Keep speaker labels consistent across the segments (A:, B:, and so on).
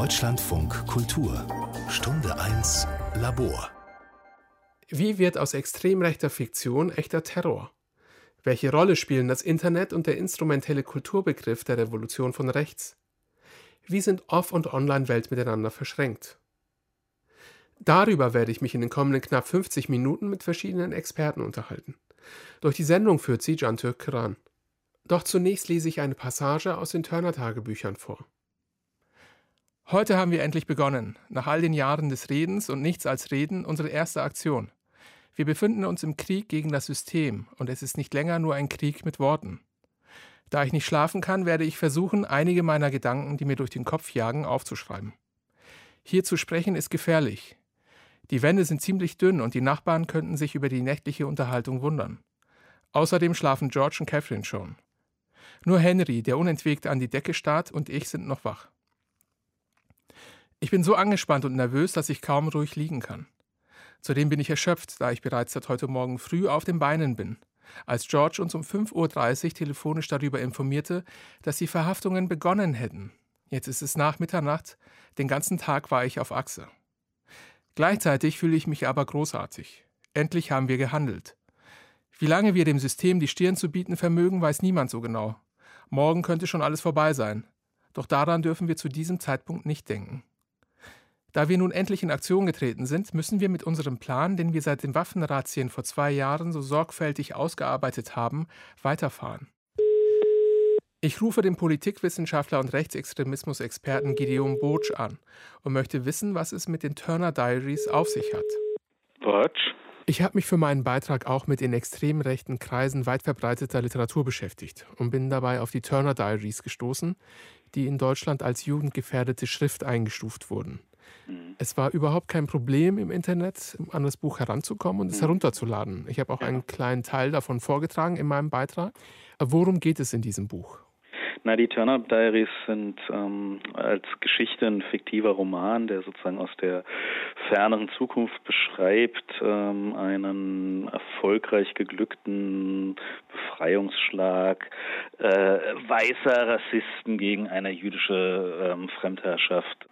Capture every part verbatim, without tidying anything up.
A: Deutschlandfunk Kultur. Stunde eins Labor.
B: Wie wird aus extrem rechter Fiktion echter Terror? Welche Rolle spielen das Internet und der instrumentelle Kulturbegriff der Revolution von rechts? Wie sind Off- und Online-Welt miteinander verschränkt? Darüber werde ich mich in den kommenden knapp fünfzig Minuten mit verschiedenen Experten unterhalten. Durch die Sendung führt sie Can-Türk Kıran. Doch zunächst lese ich eine Passage aus den Turner-Tagebüchern vor.
C: Heute haben wir endlich begonnen, nach all den Jahren des Redens und nichts als Reden, unsere erste Aktion. Wir befinden uns im Krieg gegen das System und es ist nicht länger nur ein Krieg mit Worten. Da ich nicht schlafen kann, werde ich versuchen, einige meiner Gedanken, die mir durch den Kopf jagen, aufzuschreiben. Hier zu sprechen ist gefährlich. Die Wände sind ziemlich dünn und die Nachbarn könnten sich über die nächtliche Unterhaltung wundern. Außerdem schlafen George und Catherine schon. Nur Henry, der unentwegt an die Decke starrt, und ich sind noch wach. Ich bin so angespannt und nervös, dass ich kaum ruhig liegen kann. Zudem bin ich erschöpft, da ich bereits seit heute Morgen früh auf den Beinen bin, als George uns um fünf Uhr dreißig telefonisch darüber informierte, dass die Verhaftungen begonnen hätten. Jetzt ist es nach Mitternacht, den ganzen Tag war ich auf Achse. Gleichzeitig fühle ich mich aber großartig. Endlich haben wir gehandelt. Wie lange wir dem System die Stirn zu bieten vermögen, weiß niemand so genau. Morgen könnte schon alles vorbei sein. Doch daran dürfen wir zu diesem Zeitpunkt nicht denken. Da wir nun endlich in Aktion getreten sind, müssen wir mit unserem Plan, den wir seit den Waffenrazzien vor zwei Jahren so sorgfältig ausgearbeitet haben, weiterfahren. Ich rufe den Politikwissenschaftler und Rechtsextremismus-Experten Gideon Burtsch an und möchte wissen, was es mit den Turner Diaries auf sich hat.
D: Burtsch?
B: Ich habe mich für meinen Beitrag auch mit in extrem rechten Kreisen weit verbreiteter Literatur beschäftigt und bin dabei auf die Turner Diaries gestoßen, die in Deutschland als jugendgefährdete Schrift eingestuft wurden. Mhm. Es war überhaupt kein Problem im Internet, an das Buch heranzukommen und es mhm. herunterzuladen. Ich habe auch ja. einen kleinen Teil davon vorgetragen in meinem Beitrag. Aber worum geht es in diesem Buch?
D: Na, die Turner Diaries sind ähm, als Geschichte ein fiktiver Roman, der sozusagen aus der ferneren Zukunft beschreibt, ähm, einen erfolgreich geglückten Befreiungsschlag äh, weißer Rassisten gegen eine jüdische ähm, Fremdherrschaft.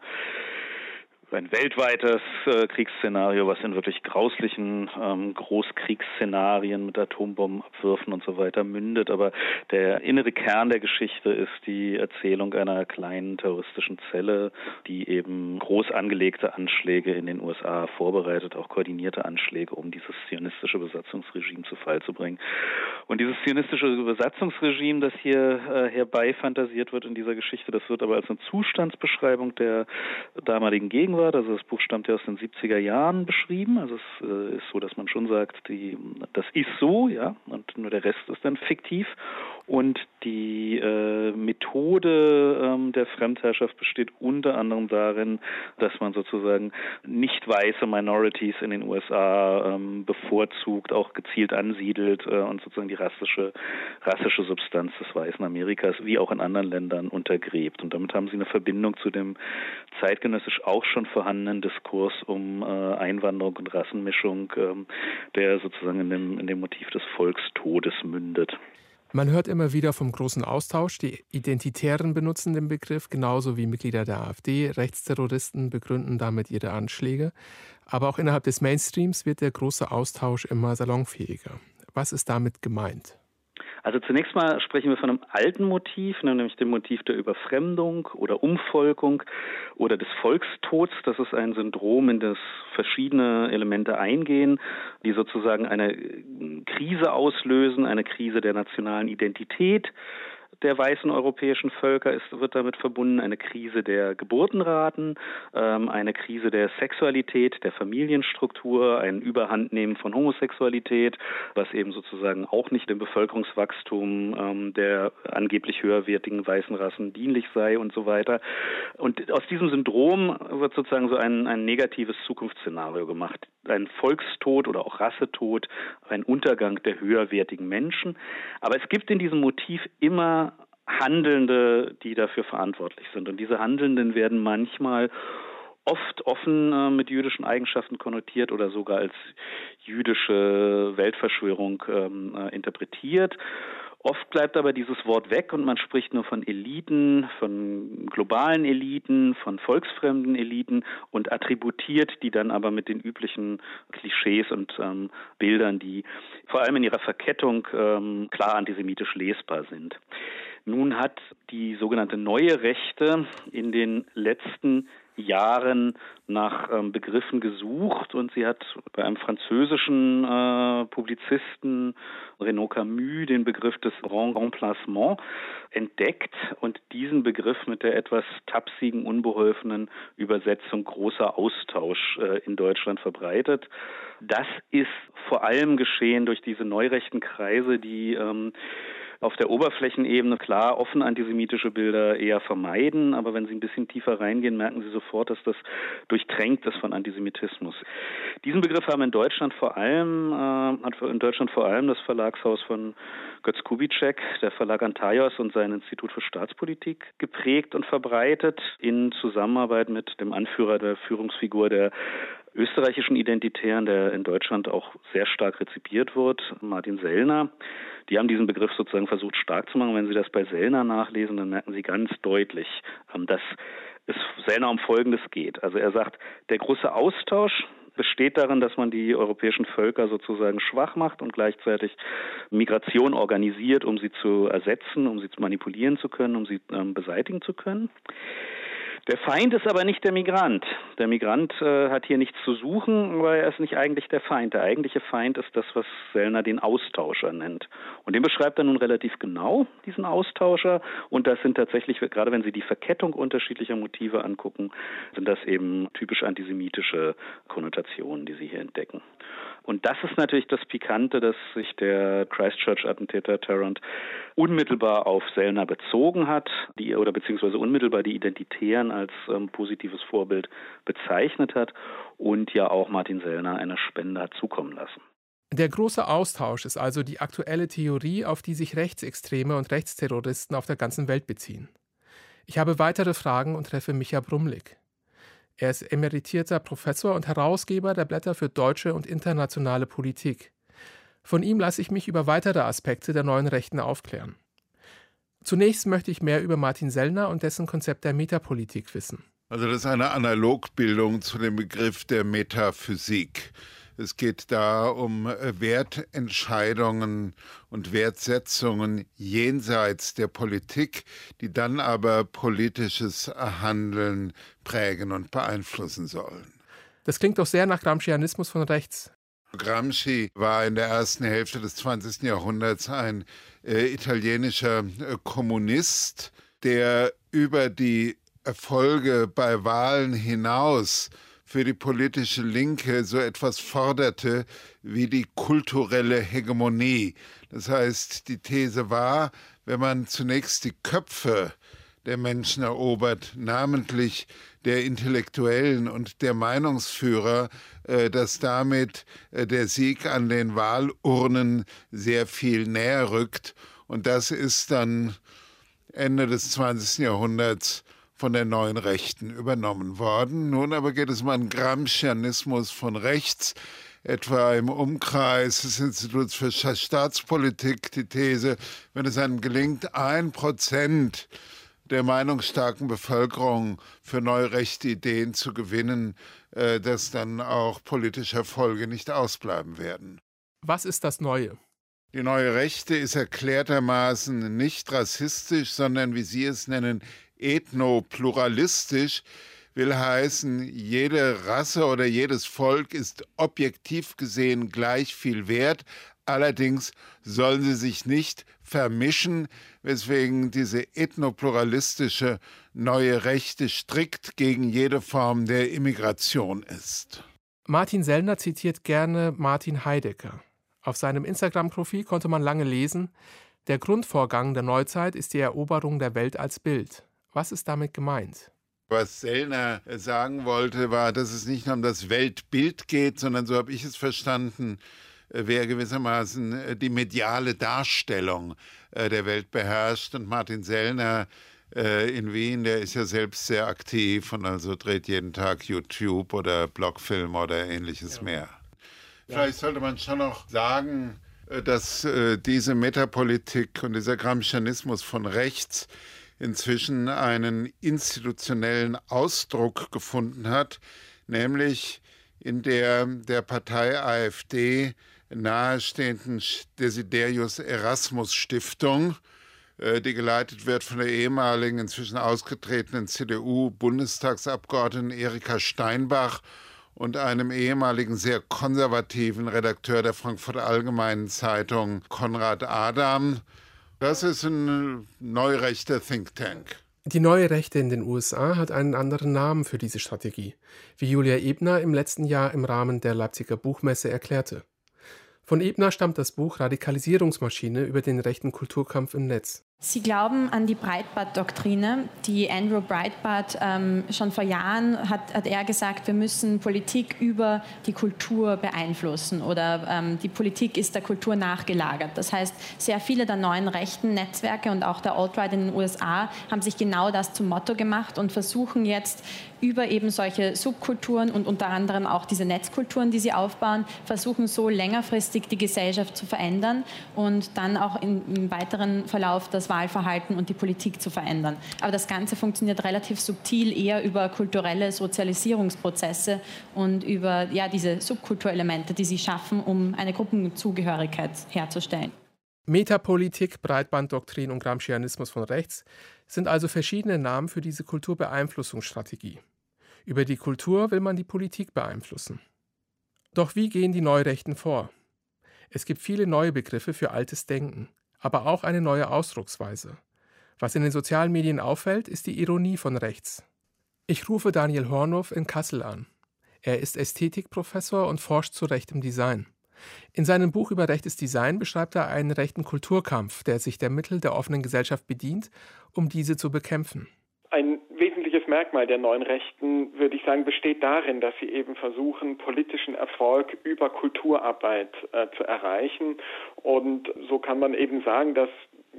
D: Ein weltweites äh, Kriegsszenario, was in wirklich grauslichen ähm, Großkriegsszenarien mit Atombombenabwürfen und so weiter mündet. Aber der innere Kern der Geschichte ist die Erzählung einer kleinen terroristischen Zelle, die eben groß angelegte Anschläge in den U S A vorbereitet, auch koordinierte Anschläge, um dieses zionistische Besatzungsregime zu Fall zu bringen. Und dieses zionistische Besatzungsregime, das hier äh, herbeifantasiert wird in dieser Geschichte, das wird aber als eine Zustandsbeschreibung der damaligen Gegenwart, also das Buch stammt ja aus den siebziger Jahren, beschrieben. Also es äh, ist so, dass man schon sagt, die, das ist so, ja, und nur der Rest ist dann fiktiv. Und die äh, Methode ähm, der Fremdherrschaft besteht unter anderem darin, dass man sozusagen nicht weiße Minorities in den U S A ähm, bevorzugt, auch gezielt ansiedelt äh, und sozusagen die rassische, rassische Substanz des weißen Amerikas, wie auch in anderen Ländern, untergräbt. Und damit haben sie eine Verbindung zu dem zeitgenössisch auch schon vorhandenen Diskurs um äh, Einwanderung und Rassenmischung, ähm, der sozusagen in dem, in dem Motiv des Volkstodes mündet.
B: Man hört immer wieder vom großen Austausch. Die Identitären benutzen den Begriff, genauso wie Mitglieder der AfD. Rechtsterroristen begründen damit ihre Anschläge. Aber auch innerhalb des Mainstreams wird der große Austausch immer salonfähiger. Was ist damit gemeint?
D: Also zunächst mal sprechen wir von einem alten Motiv, nämlich dem Motiv der Überfremdung oder Umvolkung oder des Volkstods. Das ist ein Syndrom, in das verschiedene Elemente eingehen, die sozusagen eine Krise auslösen, eine Krise der nationalen Identität der weißen europäischen Völker ist, wird damit verbunden, eine Krise der Geburtenraten, ähm, eine Krise der Sexualität, der Familienstruktur, ein Überhandnehmen von Homosexualität, was eben sozusagen auch nicht dem Bevölkerungswachstum ähm, der angeblich höherwertigen weißen Rassen dienlich sei und so weiter. Und aus diesem Syndrom wird sozusagen so ein, ein negatives Zukunftsszenario gemacht. Ein Volkstod oder auch Rassetod, ein Untergang der höherwertigen Menschen. Aber es gibt in diesem Motiv immer Handelnde, die dafür verantwortlich sind. Und diese Handelnden werden manchmal oft offen äh, mit jüdischen Eigenschaften konnotiert oder sogar als jüdische Weltverschwörung ähm, äh, interpretiert. Oft bleibt aber dieses Wort weg und man spricht nur von Eliten, von globalen Eliten, von volksfremden Eliten und attributiert die dann aber mit den üblichen Klischees und ähm, Bildern, die vor allem in ihrer Verkettung ähm, klar antisemitisch lesbar sind. Nun hat die sogenannte Neue Rechte in den letzten Jahren nach ähm, Begriffen gesucht und sie hat bei einem französischen äh, Publizisten Renaud Camus den Begriff des Grand Remplacement entdeckt und diesen Begriff mit der etwas tapsigen, unbeholfenen Übersetzung großer Austausch äh, in Deutschland verbreitet. Das ist vor allem geschehen durch diese neurechten Kreise, die ähm, auf der Oberflächenebene klar offen antisemitische Bilder eher vermeiden, aber wenn Sie ein bisschen tiefer reingehen, merken Sie sofort, dass das durchtränkt ist von Antisemitismus. Diesen Begriff haben in Deutschland vor allem, äh, hat in Deutschland vor allem das Verlagshaus von Götz Kubitschek, der Verlag Antaios und sein Institut für Staatspolitik geprägt und verbreitet in Zusammenarbeit mit dem Anführer der Führungsfigur der österreichischen Identitären, der in Deutschland auch sehr stark rezipiert wird, Martin Sellner. Die haben diesen Begriff sozusagen versucht stark zu machen. Wenn Sie das bei Sellner nachlesen, dann merken Sie ganz deutlich, dass es Sellner um Folgendes geht. Also er sagt, der große Austausch besteht darin, dass man die europäischen Völker sozusagen schwach macht und gleichzeitig Migration organisiert, um sie zu ersetzen, um sie manipulieren zu können, um sie ähm, beseitigen zu können. Der Feind ist aber nicht der Migrant. Der Migrant äh, hat hier nichts zu suchen, weil er ist nicht eigentlich der Feind. Der eigentliche Feind ist das, was Sellner den Austauscher nennt. Und den beschreibt er nun relativ genau, diesen Austauscher. Und das sind tatsächlich, gerade wenn Sie die Verkettung unterschiedlicher Motive angucken, sind das eben typisch antisemitische Konnotationen, die Sie hier entdecken. Und das ist natürlich das Pikante, dass sich der Christchurch-Attentäter Tarrant unmittelbar auf Sellner bezogen hat, die, oder beziehungsweise unmittelbar die Identitären als ähm, positives Vorbild bezeichnet hat und ja auch Martin Sellner eine Spende hat zukommen lassen.
C: Der große Austausch ist also die aktuelle Theorie, auf die sich Rechtsextreme und Rechtsterroristen auf der ganzen Welt beziehen. Ich habe weitere Fragen und treffe Micha Brumlik. Er ist emeritierter Professor und Herausgeber der Blätter für deutsche und internationale Politik. Von ihm lasse ich mich über weitere Aspekte der neuen Rechten aufklären. Zunächst möchte ich mehr über Martin Sellner und dessen Konzept der Metapolitik wissen.
E: Also das ist eine Analogbildung zu dem Begriff der Metaphysik. Es geht da um Wertentscheidungen und Wertsetzungen jenseits der Politik, die dann aber politisches Handeln prägen und beeinflussen sollen.
C: Das klingt doch sehr nach Gramscianismus von rechts.
E: Gramsci war in der ersten Hälfte des zwanzigsten Jahrhunderts ein äh, italienischer äh, Kommunist, der über die Erfolge bei Wahlen hinaus für die politische Linke so etwas forderte wie die kulturelle Hegemonie. Das heißt, die These war, wenn man zunächst die Köpfe der Menschen erobert, namentlich der Intellektuellen und der Meinungsführer, dass damit der Sieg an den Wahlurnen sehr viel näher rückt. Und das ist dann Ende des zwanzigsten Jahrhunderts von der neuen Rechten übernommen worden. Nun aber geht es um einen Gramscianismus von rechts, etwa im Umkreis des Instituts für Staatspolitik die These, wenn es einem gelingt, ein Prozent der meinungsstarken Bevölkerung für neurechte Ideen zu gewinnen, dass dann auch politische Erfolge nicht ausbleiben werden.
C: Was ist das Neue?
E: Die neue Rechte ist erklärtermaßen nicht rassistisch, sondern, wie Sie es nennen, ethnopluralistisch, will heißen, jede Rasse oder jedes Volk ist objektiv gesehen gleich viel wert. Allerdings sollen sie sich nicht vermischen, weswegen diese ethnopluralistische neue Rechte strikt gegen jede Form der Immigration ist.
C: Martin Sellner zitiert gerne Martin Heidegger. Auf seinem Instagram-Profil konnte man lange lesen, der Grundvorgang der Neuzeit ist die Eroberung der Welt als Bild. Was ist damit gemeint?
E: Was Sellner sagen wollte, war, dass es nicht nur um das Weltbild geht, sondern, so habe ich es verstanden, wäre gewissermaßen die mediale Darstellung der Welt beherrscht. Und Martin Sellner in Wien, der ist ja selbst sehr aktiv und also dreht jeden Tag YouTube oder Blogfilm oder ähnliches ja. mehr. Vielleicht sollte man schon noch sagen, dass äh, diese Metapolitik und dieser Gramscianismus von rechts inzwischen einen institutionellen Ausdruck gefunden hat, nämlich in der der Partei AfD nahestehenden Desiderius Erasmus Stiftung, die geleitet wird von der ehemaligen, inzwischen ausgetretenen C D U-Bundestagsabgeordneten Erika Steinbach und einem ehemaligen sehr konservativen Redakteur der Frankfurter Allgemeinen Zeitung, Konrad Adam. Das ist ein neurechter Think Tank.
B: Die neue Rechte in den U S A hat einen anderen Namen für diese Strategie, wie Julia Ebner im letzten Jahr im Rahmen der Leipziger Buchmesse erklärte. Von Ebner stammt das Buch Radikalisierungsmaschine über den rechten Kulturkampf im Netz.
F: Sie glauben an die Breitbart-Doktrine, die Andrew Breitbart ähm, schon vor Jahren hat, hat er gesagt, wir müssen Politik über die Kultur beeinflussen oder ähm, die Politik ist der Kultur nachgelagert. Das heißt, sehr viele der neuen rechten Netzwerke und auch der Alt-Right in den U S A haben sich genau das zum Motto gemacht und versuchen jetzt über eben solche Subkulturen und unter anderem auch diese Netzkulturen, die sie aufbauen, versuchen so längerfristig die Gesellschaft zu verändern und dann auch in, im weiteren Verlauf das Wahlverhalten und die Politik zu verändern. Aber das Ganze funktioniert relativ subtil, eher über kulturelle Sozialisierungsprozesse und über ja, diese Subkulturelemente, die sie schaffen, um eine Gruppenzugehörigkeit herzustellen.
C: Metapolitik, Breitbanddoktrin und Gramscianismus von rechts sind also verschiedene Namen für diese Kulturbeeinflussungsstrategie. Über die Kultur will man die Politik beeinflussen. Doch wie gehen die Neurechten vor? Es gibt viele neue Begriffe für altes Denken, aber auch eine neue Ausdrucksweise. Was in den sozialen Medien auffällt, ist die Ironie von rechts. Ich rufe Daniel Hornow in Kassel an. Er ist Ästhetikprofessor und forscht zu rechtem Design. In seinem Buch über rechtes Design beschreibt er einen rechten Kulturkampf, der sich der Mittel der offenen Gesellschaft bedient, um diese zu bekämpfen.
G: Ein wesentliches Merkmal der neuen Rechten, würde ich sagen, besteht darin, dass sie eben versuchen, politischen Erfolg über Kulturarbeit äh, zu erreichen. Und so kann man eben sagen, dass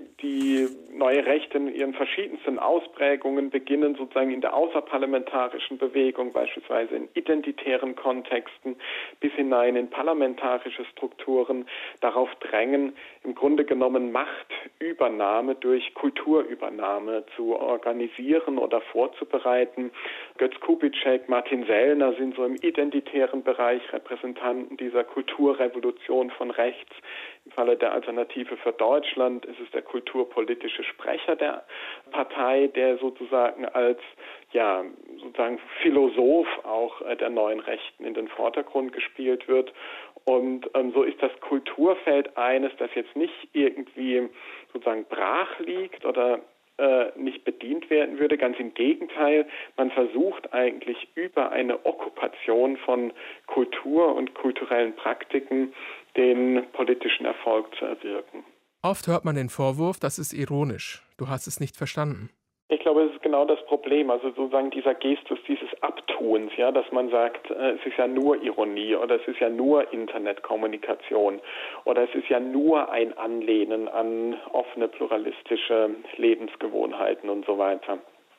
G: die neue Rechte in ihren verschiedensten Ausprägungen beginnen, sozusagen in der außerparlamentarischen Bewegung, beispielsweise in identitären Kontexten, bis hinein in parlamentarische Strukturen, darauf drängen, im Grunde genommen Machtübernahme durch Kulturübernahme zu organisieren oder vorzubereiten. Götz Kubitschek, Martin Sellner sind so im identitären Bereich Repräsentanten dieser Kulturrevolution von rechts. Im Falle der Alternative für Deutschland ist es der kulturpolitische Sprecher der Partei, der sozusagen als ja sozusagen Philosoph auch äh, der neuen Rechten in den Vordergrund gespielt wird. Und ähm, so ist das Kulturfeld eines, das jetzt nicht irgendwie sozusagen brach liegt oder äh, nicht bedient werden würde. Ganz im Gegenteil, man versucht eigentlich über eine Okkupation von Kultur und kulturellen Praktiken den politischen Erfolg zu erwirken.
C: Oft hört man den Vorwurf, das ist ironisch. Du hast es nicht verstanden.
G: Ich glaube, es ist genau das Problem, also sozusagen dieser Gestus dieses Abtuns, ja, dass man sagt, äh, es ist ja nur Ironie oder es ist ja nur Internetkommunikation oder es ist ja nur ein Anlehnen an offene pluralistische Lebensgewohnheiten und so weiter.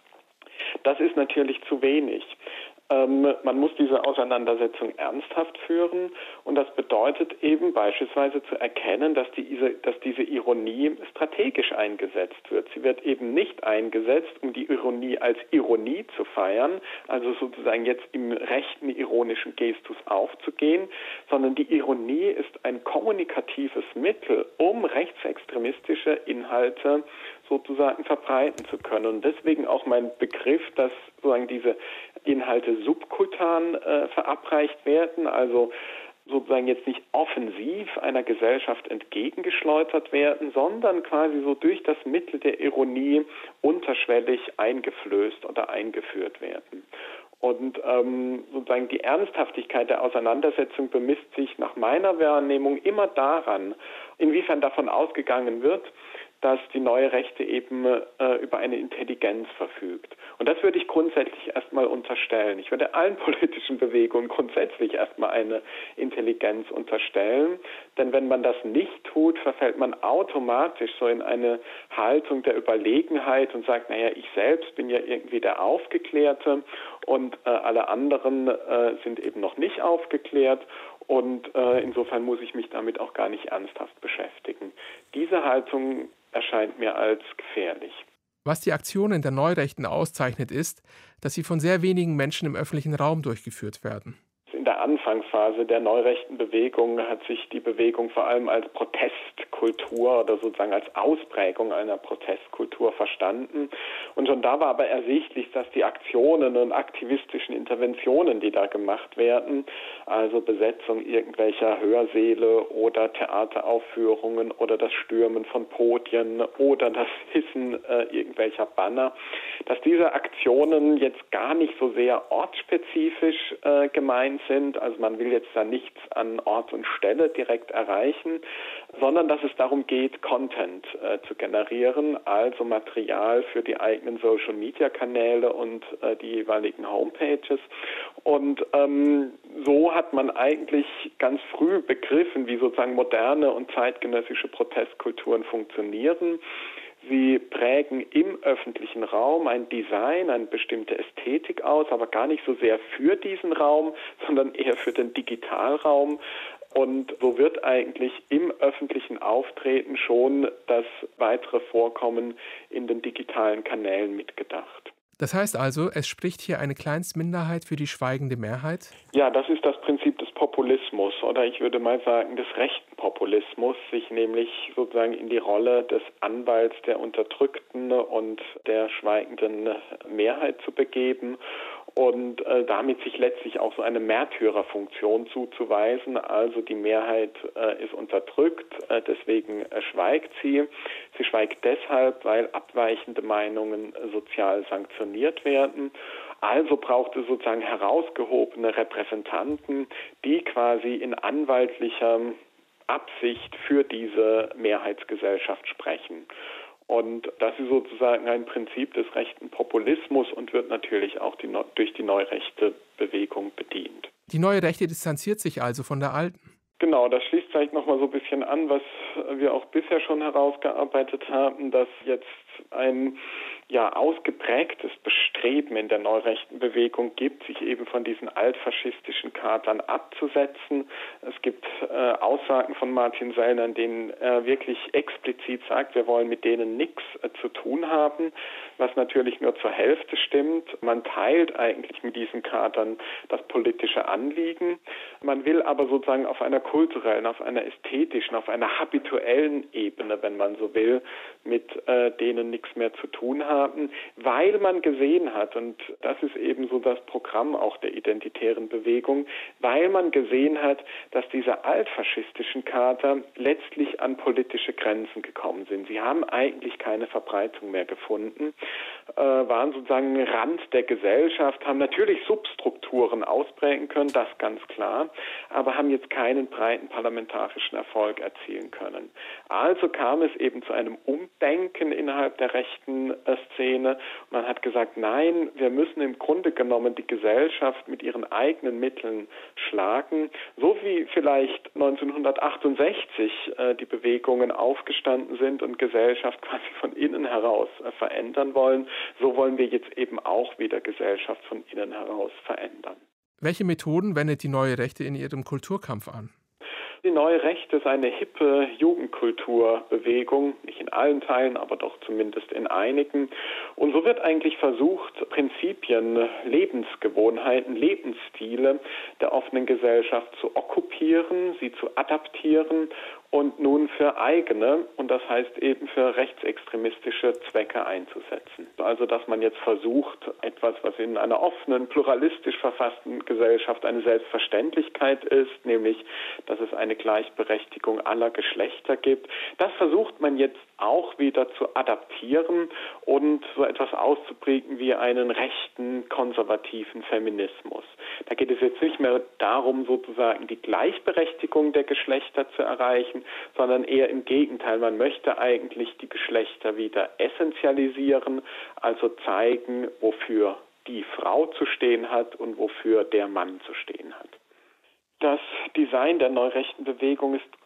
G: Das ist natürlich zu wenig. Ähm, man muss diese Auseinandersetzung ernsthaft führen und das bedeutet eben beispielsweise zu erkennen, dass diese, dass diese Ironie strategisch eingesetzt wird. Sie wird eben nicht eingesetzt, um die Ironie als Ironie zu feiern, also sozusagen jetzt im rechten ironischen Gestus aufzugehen, sondern die Ironie ist ein kommunikatives Mittel, um rechtsextremistische Inhalte sozusagen verbreiten zu können. Und deswegen auch mein Begriff, dass sozusagen diese Inhalte subkutan äh, verabreicht werden, also sozusagen jetzt nicht offensiv einer Gesellschaft entgegengeschleudert werden, sondern quasi so durch das Mittel der Ironie unterschwellig eingeflößt oder eingeführt werden. Und ähm, sozusagen die Ernsthaftigkeit der Auseinandersetzung bemisst sich nach meiner Wahrnehmung immer daran, inwiefern davon ausgegangen wird, dass die neue Rechte eben äh, über eine Intelligenz verfügt. Und das würde ich grundsätzlich erstmal unterstellen. Ich würde allen politischen Bewegungen grundsätzlich erstmal eine Intelligenz unterstellen. Denn wenn man das nicht tut, verfällt man automatisch so in eine Haltung der Überlegenheit und sagt, naja, ich selbst bin ja irgendwie der Aufgeklärte und äh, alle anderen äh, sind eben noch nicht aufgeklärt. und äh, insofern muss ich mich damit auch gar nicht ernsthaft beschäftigen. Diese Haltung erscheint mir als gefährlich.
C: Was die Aktionen der Neurechten auszeichnet, ist, dass sie von sehr wenigen Menschen im öffentlichen Raum durchgeführt werden.
G: In der Anfangsphase der neurechten Bewegung hat sich die Bewegung vor allem als Protestkultur oder sozusagen als Ausprägung einer Protestkultur verstanden. Und schon da war aber ersichtlich, dass die Aktionen und aktivistischen Interventionen, die da gemacht werden, also Besetzung irgendwelcher Hörsäle oder Theateraufführungen oder das Stürmen von Podien oder das Hissen äh, irgendwelcher Banner, dass diese Aktionen jetzt gar nicht so sehr ortsspezifisch äh, gemeint sind. Also man will jetzt da nichts an Ort und Stelle direkt erreichen, sondern dass es darum geht, Content äh, zu generieren, also Material für die eigenen Social-Media-Kanäle und äh, die jeweiligen Homepages. Und ähm, so hat man eigentlich ganz früh begriffen, wie sozusagen moderne und zeitgenössische Protestkulturen funktionieren. Sie prägen im öffentlichen Raum ein Design, eine bestimmte Ästhetik aus, aber gar nicht so sehr für diesen Raum, sondern eher für den Digitalraum. Und so wird eigentlich im öffentlichen Auftreten schon das weitere Vorkommen in den digitalen Kanälen mitgedacht.
C: Das heißt also, es spricht hier eine Kleinstminderheit für die schweigende Mehrheit?
G: Ja, das ist das Prinzip des Populismus oder ich würde mal sagen des rechten Populismus, sich nämlich sozusagen in die Rolle des Anwalts der Unterdrückten und der schweigenden Mehrheit zu begeben und äh, damit sich letztlich auch so eine Märtyrerfunktion zuzuweisen. Also die Mehrheit äh, ist unterdrückt, äh, deswegen äh, schweigt sie. Sie schweigt deshalb, weil abweichende Meinungen äh, sozial sanktioniert werden. Also braucht es sozusagen herausgehobene Repräsentanten, die quasi in anwaltlicher Absicht für diese Mehrheitsgesellschaft sprechen. Und das ist sozusagen ein Prinzip des rechten Populismus und wird natürlich auch die, durch die neurechte Bewegung bedient.
C: Die neue Rechte distanziert sich also von der alten?
G: Genau, das schließt vielleicht nochmal so ein bisschen an, was wir auch bisher schon herausgearbeitet haben, dass jetzt ein ja ausgeprägtes Bestreben in der neurechten Bewegung gibt, sich eben von diesen altfaschistischen Kadern abzusetzen. Es gibt äh, Aussagen von Martin Sellner, in denen er wirklich explizit sagt, wir wollen mit denen nichts äh, zu tun haben, was natürlich nur zur Hälfte stimmt. Man teilt eigentlich mit diesen Kadern das politische Anliegen. Man will aber sozusagen auf einer kulturellen, auf einer ästhetischen, auf einer habituellen Ebene, wenn man so will, mit äh, denen nichts mehr zu tun haben, weil man gesehen hat, und das ist eben so das Programm auch der identitären Bewegung, weil man gesehen hat, dass diese altfaschistischen Kader letztlich an politische Grenzen gekommen sind. Sie haben eigentlich keine Verbreitung mehr gefunden, äh, waren sozusagen Rand der Gesellschaft, haben natürlich Substrukturen ausprägen können, das ganz klar, aber haben jetzt keinen breiten parlamentarischen Erfolg erzielen können. Also kam es eben zu einem Umdenken innerhalb der rechten äh, Szene. Man hat gesagt, nein, wir müssen im Grunde genommen die Gesellschaft mit ihren eigenen Mitteln schlagen, so wie vielleicht neunzehnhundertachtundsechzig äh, die Bewegungen aufgestanden sind und Gesellschaft quasi von innen heraus äh, verändern wollen, so wollen wir jetzt eben auch wieder Gesellschaft von innen heraus verändern.
C: Welche Methoden wendet die neue Rechte in ihrem Kulturkampf an?
G: Die neue Rechte ist eine hippe Jugendkulturbewegung, nicht in allen Teilen, aber doch zumindest in einigen. Und so wird eigentlich versucht, Prinzipien, Lebensgewohnheiten, Lebensstile der offenen Gesellschaft zu okkupieren, sie zu adaptieren und nun für eigene, und das heißt eben für rechtsextremistische Zwecke einzusetzen. Also dass man jetzt versucht, etwas, was in einer offenen, pluralistisch verfassten Gesellschaft eine Selbstverständlichkeit ist, nämlich, dass es eine Gleichberechtigung aller Geschlechter gibt, das versucht man jetzt auch wieder zu adaptieren und so etwas auszuprägen wie einen rechten, konservativen Feminismus. Da geht es jetzt nicht mehr darum, sozusagen die Gleichberechtigung der Geschlechter zu erreichen, sondern eher im Gegenteil. Man möchte eigentlich die Geschlechter wieder essentialisieren, also zeigen, wofür die Frau zu stehen hat und wofür der Mann zu stehen hat. Das Design der neurechten Bewegung ist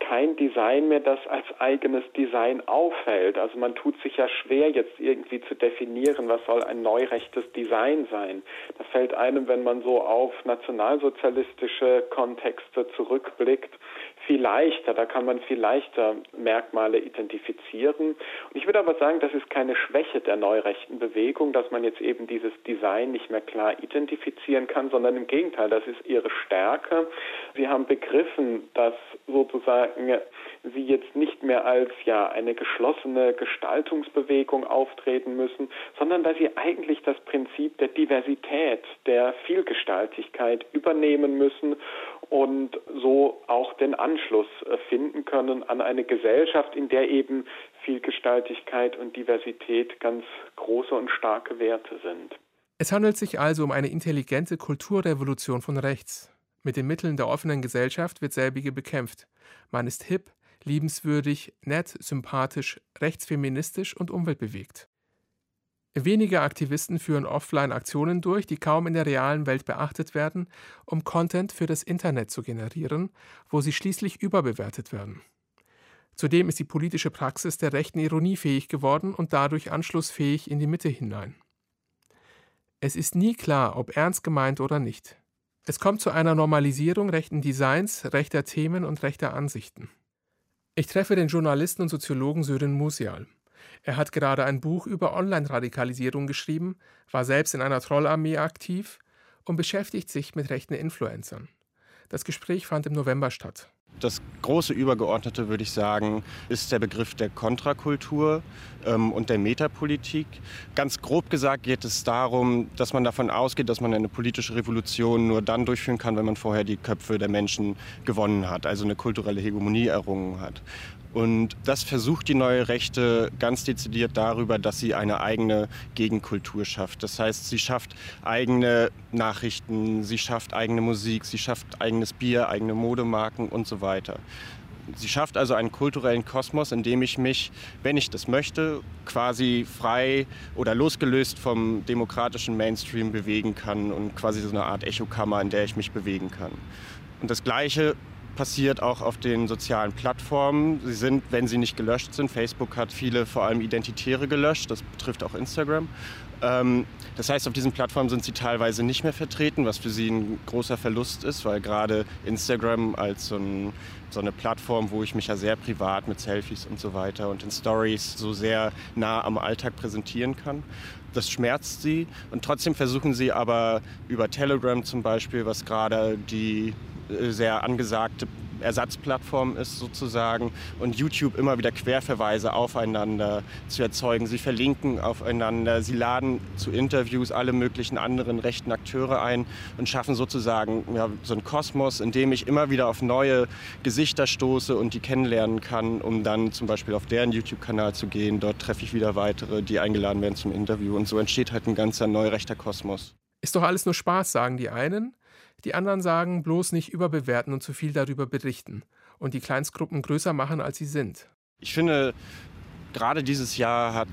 G: kein Design mehr, das als eigenes Design auffällt. Also man tut sich ja schwer, jetzt irgendwie zu definieren, was soll ein neurechtes Design sein. Das fällt einem, wenn man so auf nationalsozialistische Kontexte zurückblickt, viel leichter. Da kann man viel leichter Merkmale identifizieren. Und ich würde aber sagen, das ist keine Schwäche der neurechten Bewegung, dass man jetzt eben dieses Design nicht mehr klar identifizieren kann, sondern im Gegenteil, das ist ihre Stärke. Sie haben begriffen, dass sozusagen sie jetzt nicht mehr als ja eine geschlossene Gestaltungsbewegung auftreten müssen, sondern dass sie eigentlich das Prinzip der Diversität, der Vielgestaltigkeit übernehmen müssen und so auch den Anschluss finden können an eine Gesellschaft, in der eben Vielgestaltigkeit und Diversität ganz große und starke Werte sind.
C: Es handelt sich also um eine intelligente Kulturrevolution von rechts. Mit den Mitteln der offenen Gesellschaft wird selbige bekämpft. Man ist hip, liebenswürdig, nett, sympathisch, rechtsfeministisch und umweltbewegt. Wenige Aktivisten führen offline Aktionen durch, die kaum in der realen Welt beachtet werden, um Content für das Internet zu generieren, wo sie schließlich überbewertet werden. Zudem ist die politische Praxis der rechten Ironie fähig geworden und dadurch anschlussfähig in die Mitte hinein. Es ist nie klar, ob ernst gemeint oder nicht. Es kommt zu einer Normalisierung rechten Designs, rechter Themen und rechter Ansichten. Ich treffe den Journalisten und Soziologen Sören Musial. Er hat gerade ein Buch über Online-Radikalisierung geschrieben, war selbst in einer Trollarmee aktiv und beschäftigt sich mit rechten Influencern. Das Gespräch fand im November statt.
H: Das große Übergeordnete, würde ich sagen, ist der Begriff der Kontrakultur ähm, und der Metapolitik. Ganz grob gesagt geht es darum, dass man davon ausgeht, dass man eine politische Revolution nur dann durchführen kann, wenn man vorher die Köpfe der Menschen gewonnen hat, also eine kulturelle Hegemonie errungen hat. Und das versucht die neue Rechte ganz dezidiert darüber, dass sie eine eigene Gegenkultur schafft. Das heißt, sie schafft eigene Nachrichten, sie schafft eigene Musik, sie schafft eigenes Bier, eigene Modemarken und so weiter. Sie schafft also einen kulturellen Kosmos, in dem ich mich, wenn ich das möchte, quasi frei oder losgelöst vom demokratischen Mainstream bewegen kann und quasi so eine Art Echokammer, in der ich mich bewegen kann. Und das Gleiche passiert auch auf den sozialen Plattformen. Sie sind, wenn sie nicht gelöscht sind, Facebook hat viele, vor allem Identitäre, gelöscht, das betrifft auch Instagram. Ähm, das heißt, auf diesen Plattformen sind sie teilweise nicht mehr vertreten, was für sie ein großer Verlust ist, weil gerade Instagram als so, ein, so eine Plattform, wo ich mich ja sehr privat mit Selfies und so weiter und in Stories so sehr nah am Alltag präsentieren kann. Das schmerzt sie und trotzdem versuchen sie aber über Telegram zum Beispiel, was gerade die sehr angesagte Ersatzplattform ist sozusagen, und YouTube immer wieder Querverweise aufeinander zu erzeugen. Sie verlinken aufeinander, sie laden zu Interviews alle möglichen anderen rechten Akteure ein und schaffen sozusagen ja, so einen Kosmos, in dem ich immer wieder auf neue Gesichter stoße und die kennenlernen kann, um dann zum Beispiel auf deren YouTube-Kanal zu gehen. Dort treffe ich wieder weitere, die eingeladen werden zum Interview, und so entsteht halt ein ganzer neurechter Kosmos.
C: Ist doch alles nur Spaß, sagen die einen. Die anderen sagen, bloß nicht überbewerten und zu viel darüber berichten und die Kleinstgruppen größer machen, als sie sind.
H: Ich finde, gerade dieses Jahr hat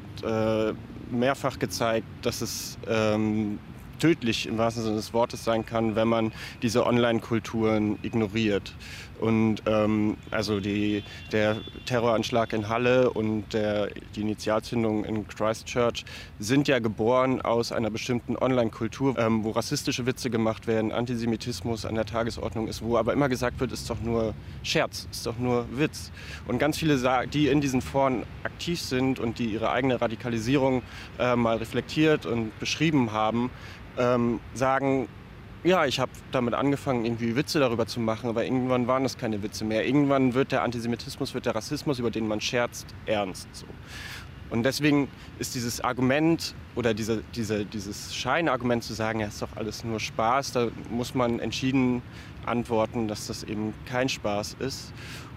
H: äh, mehrfach gezeigt, dass es ähm, tödlich im wahrsten Sinne des Wortes sein kann, wenn man diese Online-Kulturen ignoriert. Und ähm, also die, der Terroranschlag in Halle und der, die Initialzündung in Christchurch sind ja geboren aus einer bestimmten Online-Kultur, ähm, wo rassistische Witze gemacht werden, Antisemitismus an der Tagesordnung ist, wo aber immer gesagt wird, ist doch nur Scherz, ist doch nur Witz. Und ganz viele, die in diesen Foren aktiv sind und die ihre eigene Radikalisierung äh, mal reflektiert und beschrieben haben, ähm, sagen, ja, ich habe damit angefangen, irgendwie Witze darüber zu machen, aber irgendwann waren das keine Witze mehr. Irgendwann wird der Antisemitismus, wird der Rassismus, über den man scherzt, ernst. So. Und deswegen ist dieses Argument oder diese, diese, dieses Scheinargument zu sagen, ja, ist doch alles nur Spaß, da muss man entschieden antworten, dass das eben kein Spaß ist.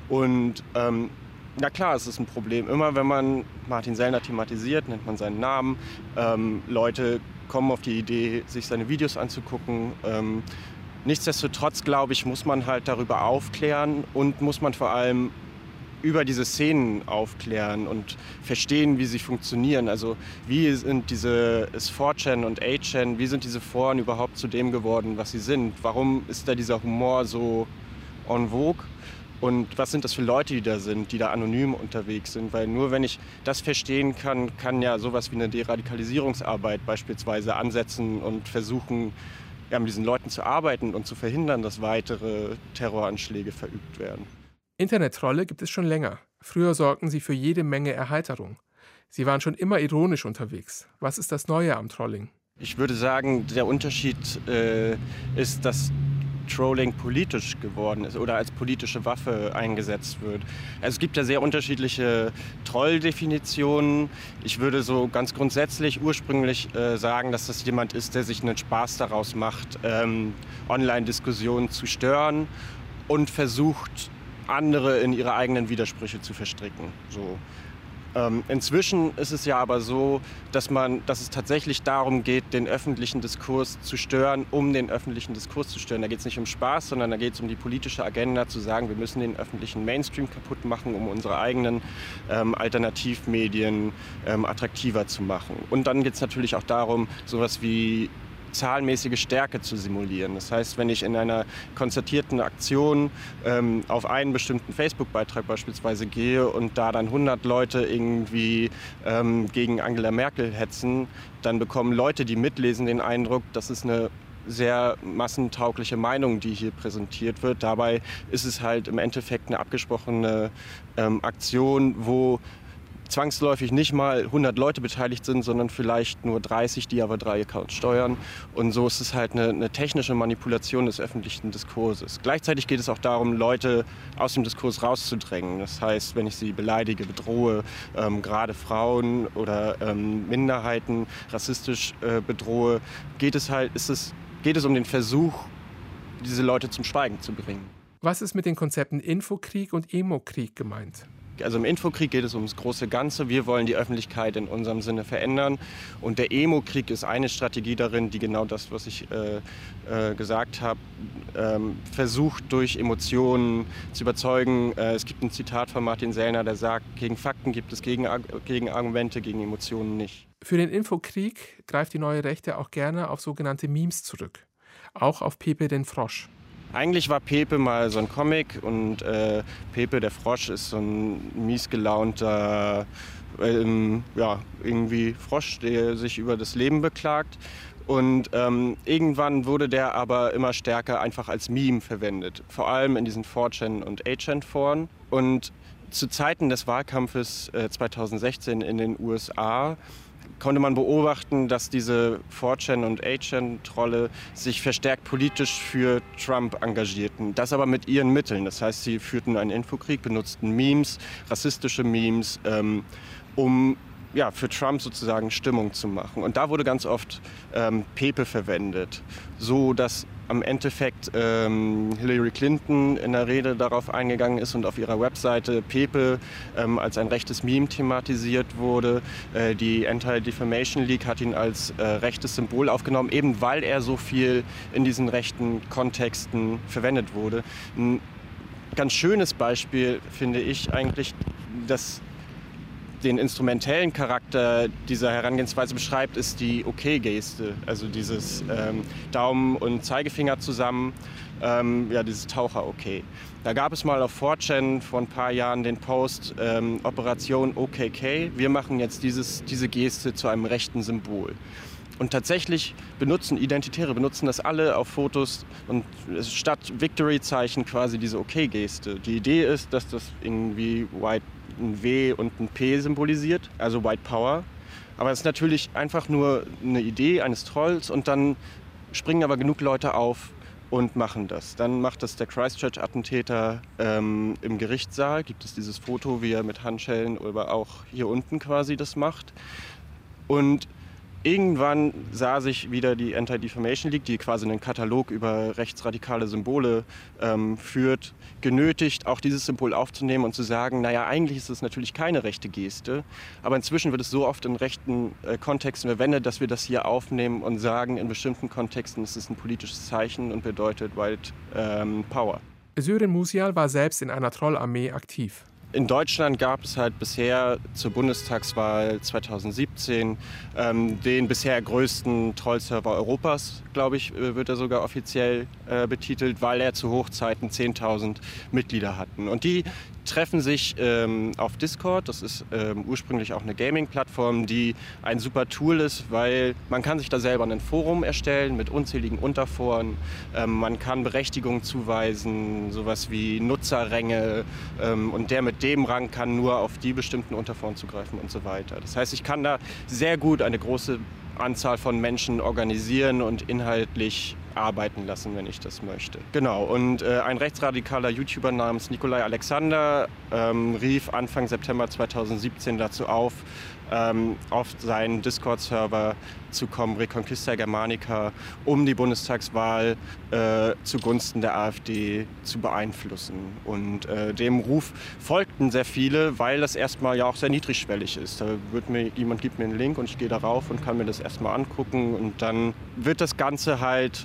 H: Und ähm, na klar, es ist ein Problem. Immer wenn man Martin Sellner thematisiert, nennt man seinen Namen, ähm, Leute kommen auf die Idee, sich seine Videos anzugucken. Ähm, nichtsdestotrotz, glaube ich, muss man halt darüber aufklären und muss man vor allem über diese Szenen aufklären und verstehen, wie sie funktionieren. Also wie sind diese ist four chan und eight chan, wie sind diese Foren überhaupt zu dem geworden, was sie sind? Warum ist da dieser Humor so en vogue? Und was sind das für Leute, die da sind, die da anonym unterwegs sind? Weil nur wenn ich das verstehen kann, kann ja sowas wie eine Deradikalisierungsarbeit beispielsweise ansetzen und versuchen, ja, mit diesen Leuten zu arbeiten und zu verhindern, dass weitere Terroranschläge verübt werden.
C: Internettrolle gibt es schon länger. Früher sorgten sie für jede Menge Erheiterung. Sie waren schon immer ironisch unterwegs. Was ist das Neue am Trolling?
H: Ich würde sagen, der Unterschied äh, ist, dass Trolling politisch geworden ist oder als politische Waffe eingesetzt wird. Also es gibt ja sehr unterschiedliche Trolldefinitionen. Ich würde so ganz grundsätzlich ursprünglich äh, sagen, dass das jemand ist, der sich einen Spaß daraus macht, ähm, Online-Diskussionen zu stören und versucht, andere in ihre eigenen Widersprüche zu verstricken. So. Ähm, inzwischen ist es ja aber so, dass, man, dass es tatsächlich darum geht, den öffentlichen Diskurs zu stören, um den öffentlichen Diskurs zu stören. Da geht es nicht um Spaß, sondern da geht es um die politische Agenda, zu sagen, wir müssen den öffentlichen Mainstream kaputt machen, um unsere eigenen ähm, Alternativmedien ähm, attraktiver zu machen. Und dann geht es natürlich auch darum, sowas wie zahlenmäßige Stärke zu simulieren. Das heißt, wenn ich in einer konzertierten Aktion ähm, auf einen bestimmten Facebook-Beitrag beispielsweise gehe und da dann hundert Leute irgendwie ähm, gegen Angela Merkel hetzen, dann bekommen Leute, die mitlesen, den Eindruck, das ist eine sehr massentaugliche Meinung, die hier präsentiert wird. Dabei ist es halt im Endeffekt eine abgesprochene ähm, Aktion, wo zwangsläufig nicht mal hundert Leute beteiligt sind, sondern vielleicht nur dreißig, die aber drei Accounts steuern. Und so ist es halt eine, eine technische Manipulation des öffentlichen Diskurses. Gleichzeitig geht es auch darum, Leute aus dem Diskurs rauszudrängen. Das heißt, wenn ich sie beleidige, bedrohe, ähm, gerade Frauen oder ähm, Minderheiten rassistisch äh, bedrohe, geht es halt, ist es, geht es um den Versuch, diese Leute zum Schweigen zu bringen.
C: Was ist mit den Konzepten Infokrieg und Emokrieg gemeint?
H: Also im Infokrieg geht es ums große Ganze. Wir wollen die Öffentlichkeit in unserem Sinne verändern. Und der Emo-Krieg ist eine Strategie darin, die genau das, was ich äh, äh, gesagt habe, ähm, versucht durch Emotionen zu überzeugen. Äh, es gibt ein Zitat von Martin Sellner, der sagt, gegen Fakten gibt es Gegenargumente, gegen Emotionen nicht.
C: Für den Infokrieg greift die neue Rechte auch gerne auf sogenannte Memes zurück. Auch auf Pepe den Frosch.
H: Eigentlich war Pepe mal so ein Comic und äh, Pepe der Frosch ist so ein miesgelaunter ähm, ja, irgendwie Frosch, der sich über das Leben beklagt. Und ähm, irgendwann wurde der aber immer stärker einfach als Meme verwendet, vor allem in diesen four chan und eight chan Foren. Und zu Zeiten des Wahlkampfes äh, zweitausendsechzehn in den U S A konnte man beobachten, dass diese four chan und eight chan Trolle sich verstärkt politisch für Trump engagierten. Das aber mit ihren Mitteln. Das heißt, sie führten einen Infokrieg, benutzten Memes, rassistische Memes, ähm, um ja, für Trump sozusagen Stimmung zu machen. Und da wurde ganz oft ähm, Pepe verwendet, so dass am Endeffekt ähm, Hillary Clinton in der Rede darauf eingegangen ist und auf ihrer Webseite Pepe ähm, als ein rechtes Meme thematisiert wurde. Äh, die Anti-Defamation League hat ihn als äh, rechtes Symbol aufgenommen, eben weil er so viel in diesen rechten Kontexten verwendet wurde. Ein ganz schönes Beispiel finde ich eigentlich, dass den instrumentellen Charakter dieser Herangehensweise beschreibt, ist die Okay-Geste, also dieses ähm, Daumen und Zeigefinger zusammen, ähm, ja, dieses Taucher-Okay. Da gab es mal auf four chan vor ein paar Jahren den Post ähm, Operation O K K, wir machen jetzt dieses, diese Geste zu einem rechten Symbol. Und tatsächlich benutzen Identitäre, benutzen das alle auf Fotos und statt Victory-Zeichen quasi diese Okay-Geste. Die Idee ist, dass das irgendwie White ein W und ein P symbolisiert, also White Power. Aber es ist natürlich einfach nur eine Idee eines Trolls und dann springen aber genug Leute auf und machen das. Dann macht das der Christchurch-Attentäter ähm, im Gerichtssaal, gibt es dieses Foto, wie er mit Handschellen oder auch hier unten quasi das macht. Und irgendwann sah sich wieder die Anti-Defamation League, die quasi einen Katalog über rechtsradikale Symbole ähm, führt, genötigt, auch dieses Symbol aufzunehmen und zu sagen, naja, eigentlich ist es natürlich keine rechte Geste, aber inzwischen wird es so oft in rechten äh, Kontexten verwendet, dass wir das hier aufnehmen und sagen, in bestimmten Kontexten ist es ein politisches Zeichen und bedeutet White ähm, Power.
C: Sören Musial war selbst in einer Trollarmee aktiv.
H: in Deutschland gab es halt bisher zur Bundestagswahl zweitausendsiebzehn ähm, den bisher größten Trollserver Europas, glaube ich, wird er sogar offiziell äh, betitelt, weil er zu Hochzeiten zehntausend Mitglieder hatten. Und die treffen sich ähm, auf Discord. Das ist ähm, ursprünglich auch eine Gaming-Plattform, die ein super Tool ist, weil man kann sich da selber ein Forum erstellen mit unzähligen Unterforen. Ähm, man kann Berechtigungen zuweisen, sowas wie Nutzerränge, ähm, und der mit dem Rang kann nur auf die bestimmten Unterforen zugreifen und so weiter. Das heißt, ich kann da sehr gut eine große Anzahl von Menschen organisieren und inhaltlich arbeiten lassen, wenn ich das möchte. Genau, und äh, ein rechtsradikaler YouTuber namens Nikolai Alexander ähm, rief Anfang September zweitausendsiebzehn dazu auf, ähm, auf seinen Discord-Server zu kommen, Reconquista Germanica, um die Bundestagswahl äh, zugunsten der AfD zu beeinflussen. Und äh, dem Ruf folgten sehr viele, weil das erstmal ja auch sehr niedrigschwellig ist. Da wird mir, jemand gibt mir einen Link und ich gehe darauf und kann mir das erstmal angucken, und dann wird das Ganze halt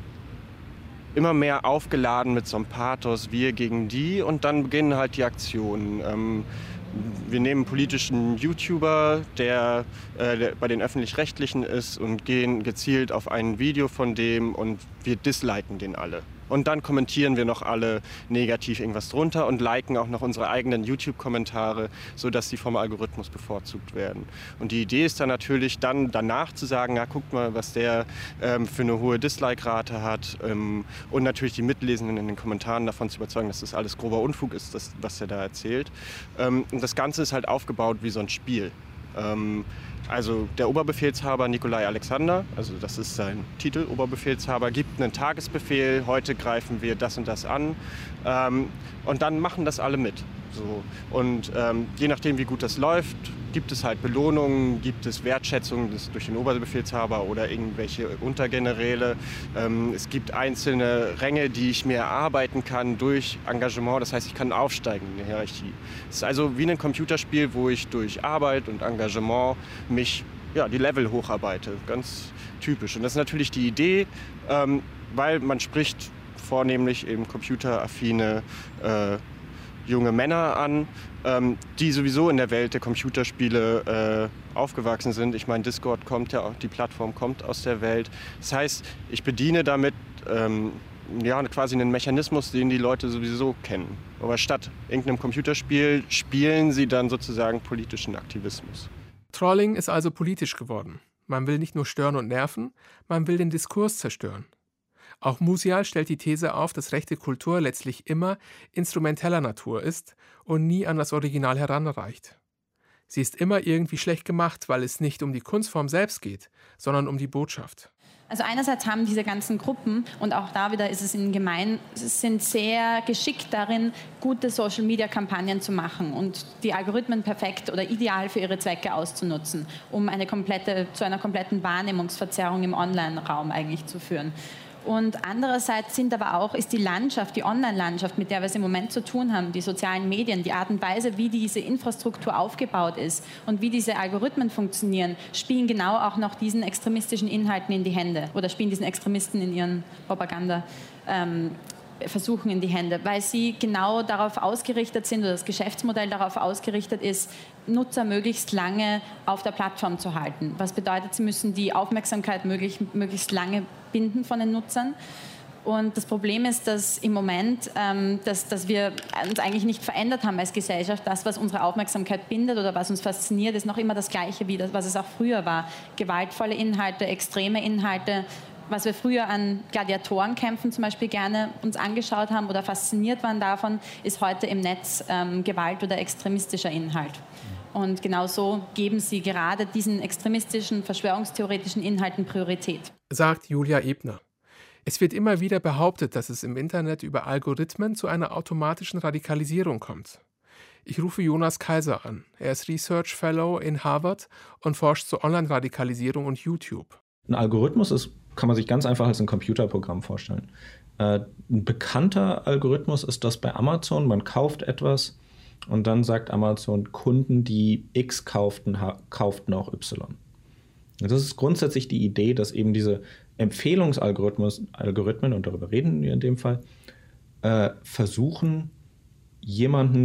H: immer mehr aufgeladen mit so einem Pathos, wir gegen die, und dann beginnen halt die Aktionen. Ähm, wir nehmen einen politischen YouTuber, der, äh, der bei den Öffentlich-Rechtlichen ist, und gehen gezielt auf ein Video von dem und wir disliken den alle. Und dann kommentieren wir noch alle negativ irgendwas drunter und liken auch noch unsere eigenen YouTube-Kommentare, sodass die vom Algorithmus bevorzugt werden. Und die Idee ist dann natürlich, dann danach zu sagen, na, guckt mal, was der ähm, für eine hohe Dislike-Rate hat, ähm, und natürlich die Mitlesenden in den Kommentaren davon zu überzeugen, dass das alles grober Unfug ist, das, was er da erzählt. Ähm, und das Ganze ist halt aufgebaut wie so ein Spiel. Ähm, Also der Oberbefehlshaber Nikolai Alexander, also das ist sein Titel, Oberbefehlshaber, gibt einen Tagesbefehl, heute greifen wir das und das an, ähm, und dann machen das alle mit. So. Und ähm, je nachdem, wie gut das läuft, gibt es halt Belohnungen, gibt es Wertschätzung durch den Oberbefehlshaber oder irgendwelche Untergeneräle. Ähm, es gibt einzelne Ränge, die ich mir erarbeiten kann durch Engagement. Das heißt, ich kann aufsteigen in der Hierarchie. Es ist also wie ein Computerspiel, wo ich durch Arbeit und Engagement mich, ja, die Level hocharbeite. Ganz typisch. Und das ist natürlich die Idee, ähm, weil man spricht vornehmlich eben computeraffine äh, junge Männer an, ähm, die sowieso in der Welt der Computerspiele äh, aufgewachsen sind. Ich meine, Discord kommt ja auch, die Plattform kommt aus der Welt. Das heißt, ich bediene damit ähm, ja, quasi einen Mechanismus, den die Leute sowieso kennen. Aber statt irgendeinem Computerspiel spielen sie dann sozusagen politischen Aktivismus.
C: Trolling ist also politisch geworden. Man will nicht nur stören und nerven, man will den Diskurs zerstören. Auch Musial stellt die These auf, dass rechte Kultur letztlich immer instrumenteller Natur ist und nie an das Original heranreicht. Sie ist immer irgendwie schlecht gemacht, weil es nicht um die Kunstform selbst geht, sondern um die Botschaft.
F: Also einerseits haben diese ganzen Gruppen, und auch da wieder ist es ihnen gemein, sind sehr geschickt darin, gute Social-Media-Kampagnen zu machen und die Algorithmen perfekt oder ideal für ihre Zwecke auszunutzen, um eine komplette, zu einer kompletten Wahrnehmungsverzerrung im Online-Raum eigentlich zu führen. Und andererseits sind aber auch, ist die Landschaft, die Online-Landschaft, mit der wir es im Moment zu tun haben, die sozialen Medien, die Art und Weise, wie diese Infrastruktur aufgebaut ist und wie diese Algorithmen funktionieren, spielen genau auch noch diesen extremistischen Inhalten in die Hände oder spielen diesen Extremisten in ihren Propaganda ähm, Versuchen in die Hände, weil sie genau darauf ausgerichtet sind oder das Geschäftsmodell darauf ausgerichtet ist, Nutzer möglichst lange auf der Plattform zu halten. Was bedeutet, sie müssen die Aufmerksamkeit möglichst, möglichst lange binden von den Nutzern. Und das Problem ist, dass im Moment, ähm, dass, dass wir uns eigentlich nicht verändert haben als Gesellschaft. Das, was unsere Aufmerksamkeit bindet oder was uns fasziniert, ist noch immer das Gleiche, wie das, was es auch früher war. Gewaltvolle Inhalte, extreme Inhalte. Was wir früher an Gladiatorenkämpfen zum Beispiel gerne uns angeschaut haben oder fasziniert waren davon, ist heute im Netz ähm, Gewalt oder extremistischer Inhalt. Und genau so geben sie gerade diesen extremistischen, verschwörungstheoretischen Inhalten Priorität.
C: Sagt Julia Ebner. Es wird immer wieder behauptet, dass es im Internet über Algorithmen zu einer automatischen Radikalisierung kommt. Ich rufe Jonas Kaiser an. Er ist Research Fellow in Harvard und forscht zur Online-Radikalisierung und YouTube.
I: Ein Algorithmus ist, kann man sich ganz einfach als ein Computerprogramm vorstellen. Äh, ein bekannter Algorithmus ist das bei Amazon. Man kauft etwas und dann sagt Amazon, Kunden, die X kauften, ha- kauften auch Y. Und das ist grundsätzlich die Idee, dass eben diese Empfehlungsalgorithmen, Algorithmen, und darüber reden wir in dem Fall, äh, versuchen, jemanden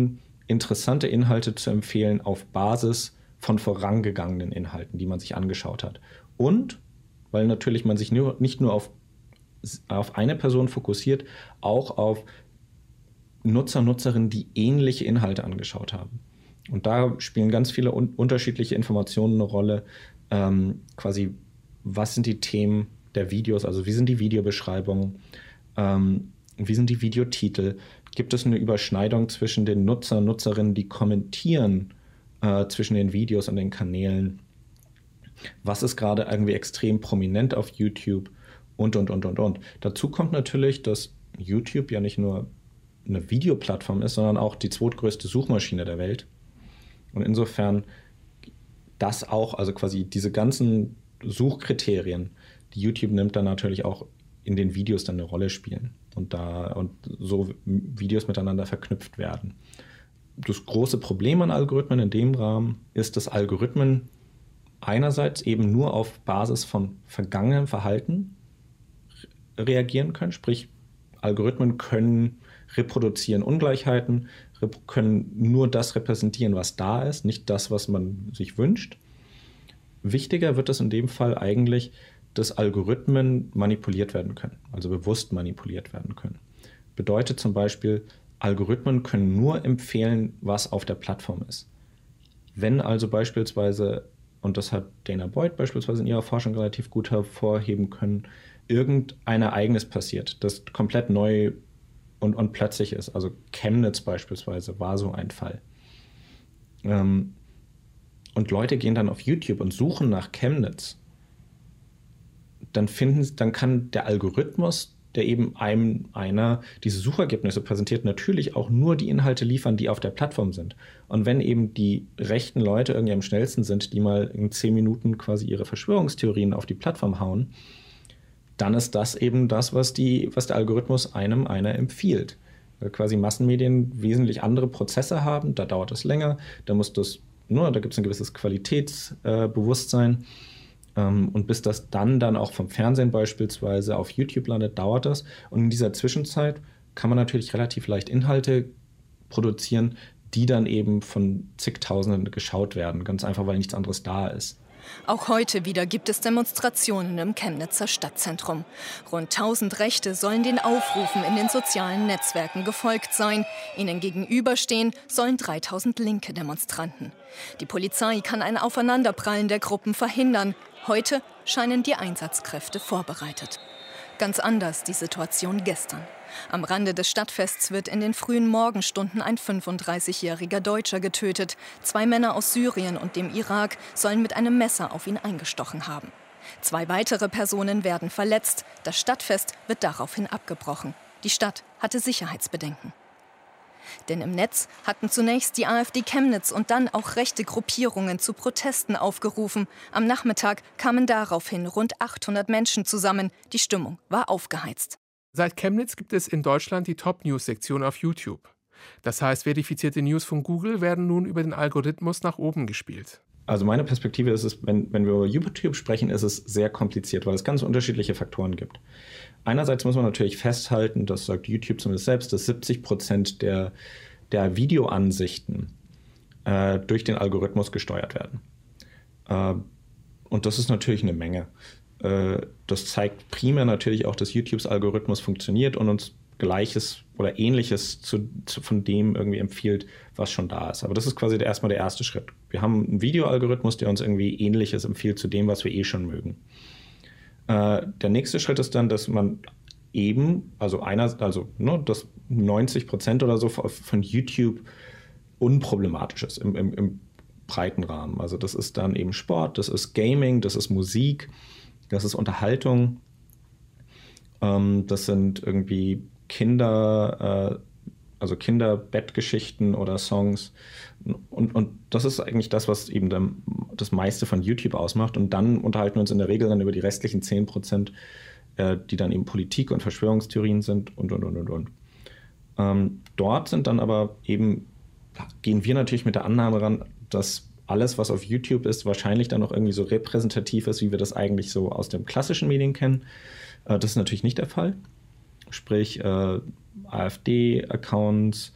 I: interessante Inhalte zu empfehlen auf Basis von vorangegangenen Inhalten, die man sich angeschaut hat. Und, weil natürlich man sich nur, nicht nur auf, auf eine Person fokussiert, auch auf Nutzer, Nutzerinnen, die ähnliche Inhalte angeschaut haben. Und da spielen ganz viele un- unterschiedliche Informationen eine Rolle. Ähm, quasi, was sind die Themen der Videos, also wie sind die Videobeschreibungen, ähm, wie sind die Videotitel? Gibt es eine Überschneidung zwischen den Nutzer, Nutzerinnen, die kommentieren äh, zwischen den Videos und den Kanälen? Was ist gerade irgendwie extrem prominent auf YouTube? Und, und, und, und, und. Dazu kommt natürlich, dass YouTube ja nicht nur eine Videoplattform ist, sondern auch die zweitgrößte Suchmaschine der Welt. Und insofern das auch, also quasi diese ganzen Suchkriterien, die YouTube nimmt, dann natürlich auch in den Videos dann eine Rolle spielen und da und so Videos miteinander verknüpft werden. Das große Problem an Algorithmen in dem Rahmen ist, dass Algorithmen einerseits eben nur auf Basis von vergangenem Verhalten reagieren können, sprich Algorithmen können reproduzieren Ungleichheiten, rep- können nur das repräsentieren, was da ist, nicht das, was man sich wünscht. Wichtiger wird es in dem Fall eigentlich, dass Algorithmen manipuliert werden können, also bewusst manipuliert werden können. Bedeutet zum Beispiel, Algorithmen können nur empfehlen, was auf der Plattform ist. Wenn also beispielsweise, und das hat Dana Boyd beispielsweise in ihrer Forschung relativ gut hervorheben können, irgendein Ereignis passiert, das komplett neu und, und plötzlich ist. Also Chemnitz beispielsweise war so ein Fall. Ähm, und Leute gehen dann auf YouTube und suchen nach Chemnitz. Dann finden, dann kann der Algorithmus, der eben einem einer diese Suchergebnisse präsentiert, natürlich auch nur die Inhalte liefern, die auf der Plattform sind. Und wenn eben die rechten Leute irgendwie am schnellsten sind, die mal in zehn Minuten quasi ihre Verschwörungstheorien auf die Plattform hauen, dann ist das eben das, was, die, was der Algorithmus einem einer empfiehlt. Weil quasi Massenmedien wesentlich andere Prozesse haben, da dauert es länger, da muss das, nur, da gibt es ein gewisses Qualitätsbewusstsein. Äh, ähm, und bis das dann, dann auch vom Fernsehen beispielsweise auf YouTube landet, dauert das. Und in dieser Zwischenzeit kann man natürlich relativ leicht Inhalte produzieren, die dann eben von zigtausenden geschaut werden, ganz einfach, weil nichts anderes da ist.
J: Auch heute wieder gibt es Demonstrationen im Chemnitzer Stadtzentrum. Rund tausend Rechte sollen den Aufrufen in den sozialen Netzwerken gefolgt sein. Ihnen gegenüberstehen sollen dreitausend linke Demonstranten. Die Polizei kann ein Aufeinanderprallen der Gruppen verhindern. Heute scheinen die Einsatzkräfte vorbereitet. Ganz anders die Situation gestern. Am Rande des Stadtfests wird in den frühen Morgenstunden ein fünfunddreißigjähriger Deutscher getötet. Zwei Männer aus Syrien und dem Irak sollen mit einem Messer auf ihn eingestochen haben. Zwei weitere Personen werden verletzt. Das Stadtfest wird daraufhin abgebrochen. Die Stadt hatte Sicherheitsbedenken. Denn im Netz hatten zunächst die AfD Chemnitz und dann auch rechte Gruppierungen zu Protesten aufgerufen. Am Nachmittag kamen daraufhin rund achthundert Menschen zusammen. Die Stimmung war aufgeheizt.
C: Seit Chemnitz gibt es in Deutschland die Top-News-Sektion auf YouTube. Das heißt, verifizierte News von Google werden nun über den Algorithmus nach oben gespielt.
I: Also meine Perspektive ist es, wenn, wenn wir über YouTube sprechen, ist es sehr kompliziert, weil es ganz unterschiedliche Faktoren gibt. Einerseits muss man natürlich festhalten, das sagt YouTube zumindest selbst, dass siebzig Prozent der, der Videoansichten äh, durch den Algorithmus gesteuert werden. Äh, und das ist natürlich eine Menge. Äh, das zeigt primär natürlich auch, dass YouTubes Algorithmus funktioniert und uns Gleiches oder Ähnliches zu, zu, von dem irgendwie empfiehlt, was schon da ist. Aber das ist quasi der, erstmal der erste Schritt. Wir haben einen Videoalgorithmus, der uns irgendwie Ähnliches empfiehlt zu dem, was wir eh schon mögen. Äh, der nächste Schritt ist dann, dass man eben, also einer, also ne, dass neunzig Prozent oder so von YouTube unproblematisch ist im, im, im breiten Rahmen. Also das ist dann eben Sport, das ist Gaming, das ist Musik, das ist Unterhaltung, ähm, das sind irgendwie Kinder, äh, also Kinderbettgeschichten oder Songs. Und, und das ist eigentlich das, was eben dann das meiste von YouTube ausmacht. Und dann unterhalten wir uns in der Regel dann über die restlichen zehn Prozent, äh, die dann eben Politik und Verschwörungstheorien sind und, und, und, und, und. Ähm, dort sind dann aber eben, gehen wir natürlich mit der Annahme ran, dass alles, was auf YouTube ist, wahrscheinlich dann noch irgendwie so repräsentativ ist, wie wir das eigentlich so aus den klassischen Medien kennen. Äh, das ist natürlich nicht der Fall. Sprich, äh, AfD-Accounts,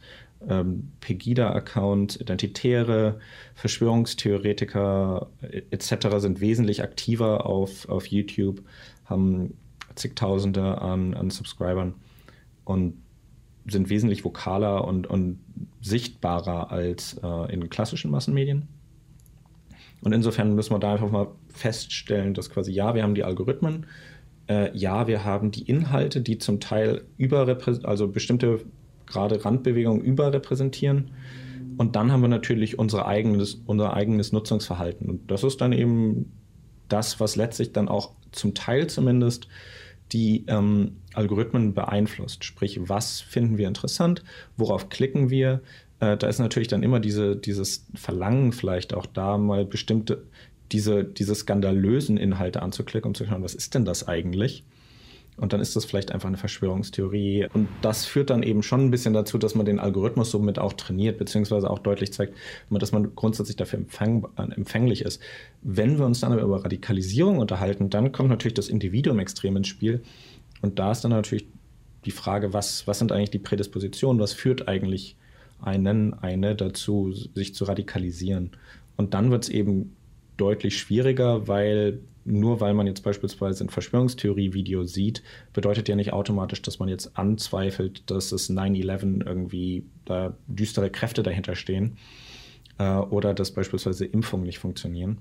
I: ähm, Pegida-Account, Identitäre, Verschwörungstheoretiker et cetera sind wesentlich aktiver auf, auf YouTube, haben zigtausende an, an Subscribern und sind wesentlich vokaler und, und sichtbarer als äh, in klassischen Massenmedien. Und insofern müssen wir da einfach mal feststellen, dass quasi, ja, wir haben die Algorithmen, äh, ja, wir haben die Inhalte, die zum Teil überrepräsentieren, also bestimmte gerade Randbewegungen überrepräsentieren. Und dann haben wir natürlich unser eigenes, unser eigenes Nutzungsverhalten. Und das ist dann eben das, was letztlich dann auch zum Teil zumindest die ähm, Algorithmen beeinflusst. Sprich, was finden wir interessant, worauf klicken wir. Äh, da ist natürlich dann immer diese, dieses Verlangen vielleicht auch da, mal bestimmte, diese, diese skandalösen Inhalte anzuklicken, um zu schauen, was ist denn das eigentlich? Und dann ist das vielleicht einfach eine Verschwörungstheorie. Und das führt dann eben schon ein bisschen dazu, dass man den Algorithmus somit auch trainiert, beziehungsweise auch deutlich zeigt, dass man grundsätzlich dafür empfäng, empfänglich ist. Wenn wir uns dann aber über Radikalisierung unterhalten, dann kommt natürlich das Individuum extrem ins Spiel. Und da ist dann natürlich die Frage, was, was sind eigentlich die Prädispositionen, was führt eigentlich einen, eine dazu, sich zu radikalisieren. Und dann wird es eben deutlich schwieriger, weil nur weil man jetzt beispielsweise ein Verschwörungstheorie-Video sieht, bedeutet ja nicht automatisch, dass man jetzt anzweifelt, dass es nine eleven irgendwie da düstere Kräfte dahinter stehen äh, oder dass beispielsweise Impfungen nicht funktionieren.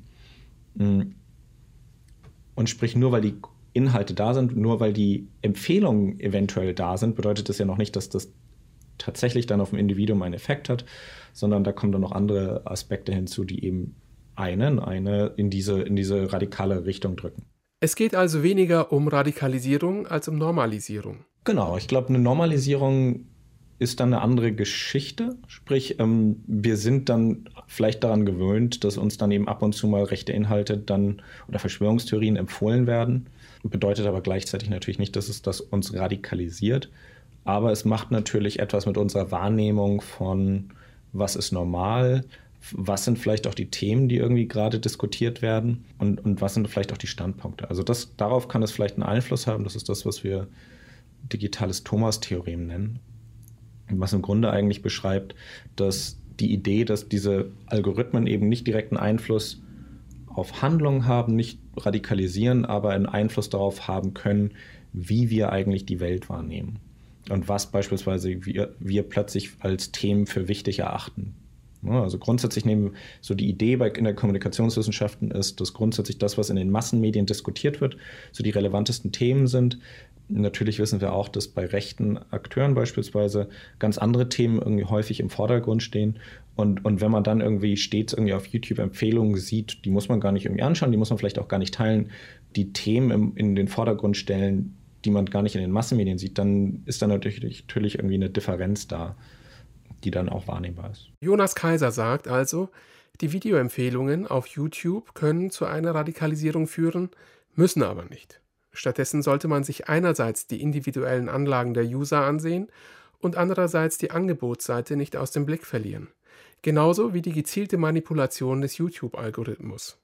I: Und sprich, nur weil die Inhalte da sind, nur weil die Empfehlungen eventuell da sind, bedeutet das ja noch nicht, dass das tatsächlich dann auf dem Individuum einen Effekt hat, sondern da kommen dann noch andere Aspekte hinzu, die eben einen, eine in diese, in diese radikale Richtung drücken.
B: Es geht also weniger um Radikalisierung als um Normalisierung.
I: Genau, ich glaube, eine Normalisierung ist dann eine andere Geschichte. Sprich, ähm, wir sind dann vielleicht daran gewöhnt, dass uns dann eben ab und zu mal rechte Inhalte dann oder Verschwörungstheorien empfohlen werden. Bedeutet aber gleichzeitig natürlich nicht, dass es das uns radikalisiert. Aber es macht natürlich etwas mit unserer Wahrnehmung von, was ist normal, was sind vielleicht auch die Themen, die irgendwie gerade diskutiert werden und, und was sind vielleicht auch die Standpunkte. Also das, darauf kann es vielleicht einen Einfluss haben. Das ist das, was wir digitales Thomas-Theorem nennen. Was im Grunde eigentlich beschreibt, dass die Idee, dass diese Algorithmen eben nicht direkten Einfluss auf Handlungen haben, nicht radikalisieren, aber einen Einfluss darauf haben können, wie wir eigentlich die Welt wahrnehmen. Und was beispielsweise wir, wir plötzlich als Themen für wichtig erachten. Also grundsätzlich nehmen so die Idee bei, in der Kommunikationswissenschaften ist, dass grundsätzlich das, was in den Massenmedien diskutiert wird, so die relevantesten Themen sind. Natürlich wissen wir auch, dass bei rechten Akteuren beispielsweise ganz andere Themen irgendwie häufig im Vordergrund stehen. Und, und wenn man dann irgendwie stets irgendwie auf YouTube Empfehlungen sieht, die muss man gar nicht irgendwie anschauen, die muss man vielleicht auch gar nicht teilen, die Themen im, in den Vordergrund stellen, die man gar nicht in den Massenmedien sieht, dann ist da natürlich, natürlich irgendwie eine Differenz da, die dann auch wahrnehmbar ist.
B: Jonas Kaiser sagt also, die Videoempfehlungen auf YouTube können zu einer Radikalisierung führen, müssen aber nicht. Stattdessen sollte man sich einerseits die individuellen Anlagen der User ansehen und andererseits die Angebotsseite nicht aus dem Blick verlieren. Genauso wie die gezielte Manipulation des YouTube-Algorithmus.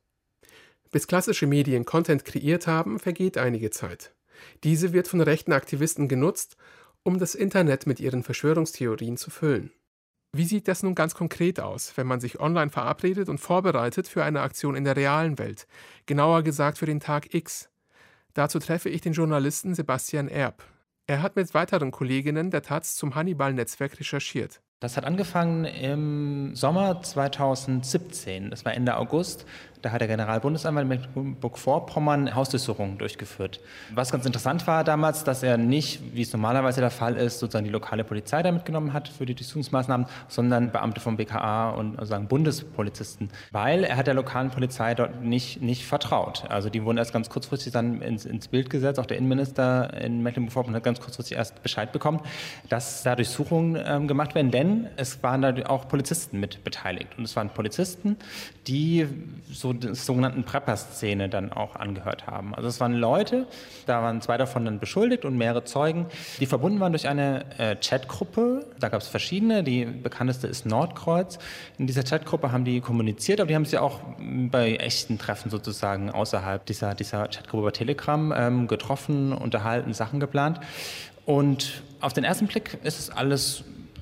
B: Bis klassische Medien Content kreiert haben, vergeht einige Zeit. Diese wird von rechten Aktivisten genutzt, um das Internet mit ihren Verschwörungstheorien zu füllen. Wie sieht das nun ganz konkret aus, wenn man sich online verabredet und vorbereitet für eine Aktion in der realen Welt, genauer gesagt für den Tag X? Dazu treffe ich den Journalisten Sebastian Erb. Er hat mit weiteren Kolleginnen der Taz zum Hannibal-Netzwerk recherchiert.
K: Das hat angefangen im Sommer zweitausendsiebzehn, das war Ende August. Da hat der Generalbundesanwalt Mecklenburg-Vorpommern Hausdurchsuchungen durchgeführt. Was ganz interessant war damals, dass er nicht, wie es normalerweise der Fall ist, sozusagen die lokale Polizei da mitgenommen hat für die Durchsuchungsmaßnahmen, sondern Beamte vom B K A und sozusagen Bundespolizisten. Weil er hat der lokalen Polizei dort nicht, nicht vertraut. Also die wurden erst ganz kurzfristig dann ins, ins Bild gesetzt. Auch der Innenminister in Mecklenburg-Vorpommern hat ganz kurzfristig erst Bescheid bekommen, dass da Durchsuchungen ähm, gemacht werden. Denn es waren da auch Polizisten mit beteiligt. Und es waren Polizisten, die so der sogenannten Prepper-Szene dann auch angehört haben. Also es waren Leute, da waren zwei davon dann beschuldigt und mehrere Zeugen, die verbunden waren durch eine äh, Chatgruppe. Da gab es verschiedene, die bekannteste ist Nordkreuz. In dieser Chatgruppe haben die kommuniziert, aber die haben sich auch bei echten Treffen sozusagen außerhalb dieser, dieser Chatgruppe bei Telegram ähm, getroffen, unterhalten, Sachen geplant. Und auf den ersten Blick ist es alles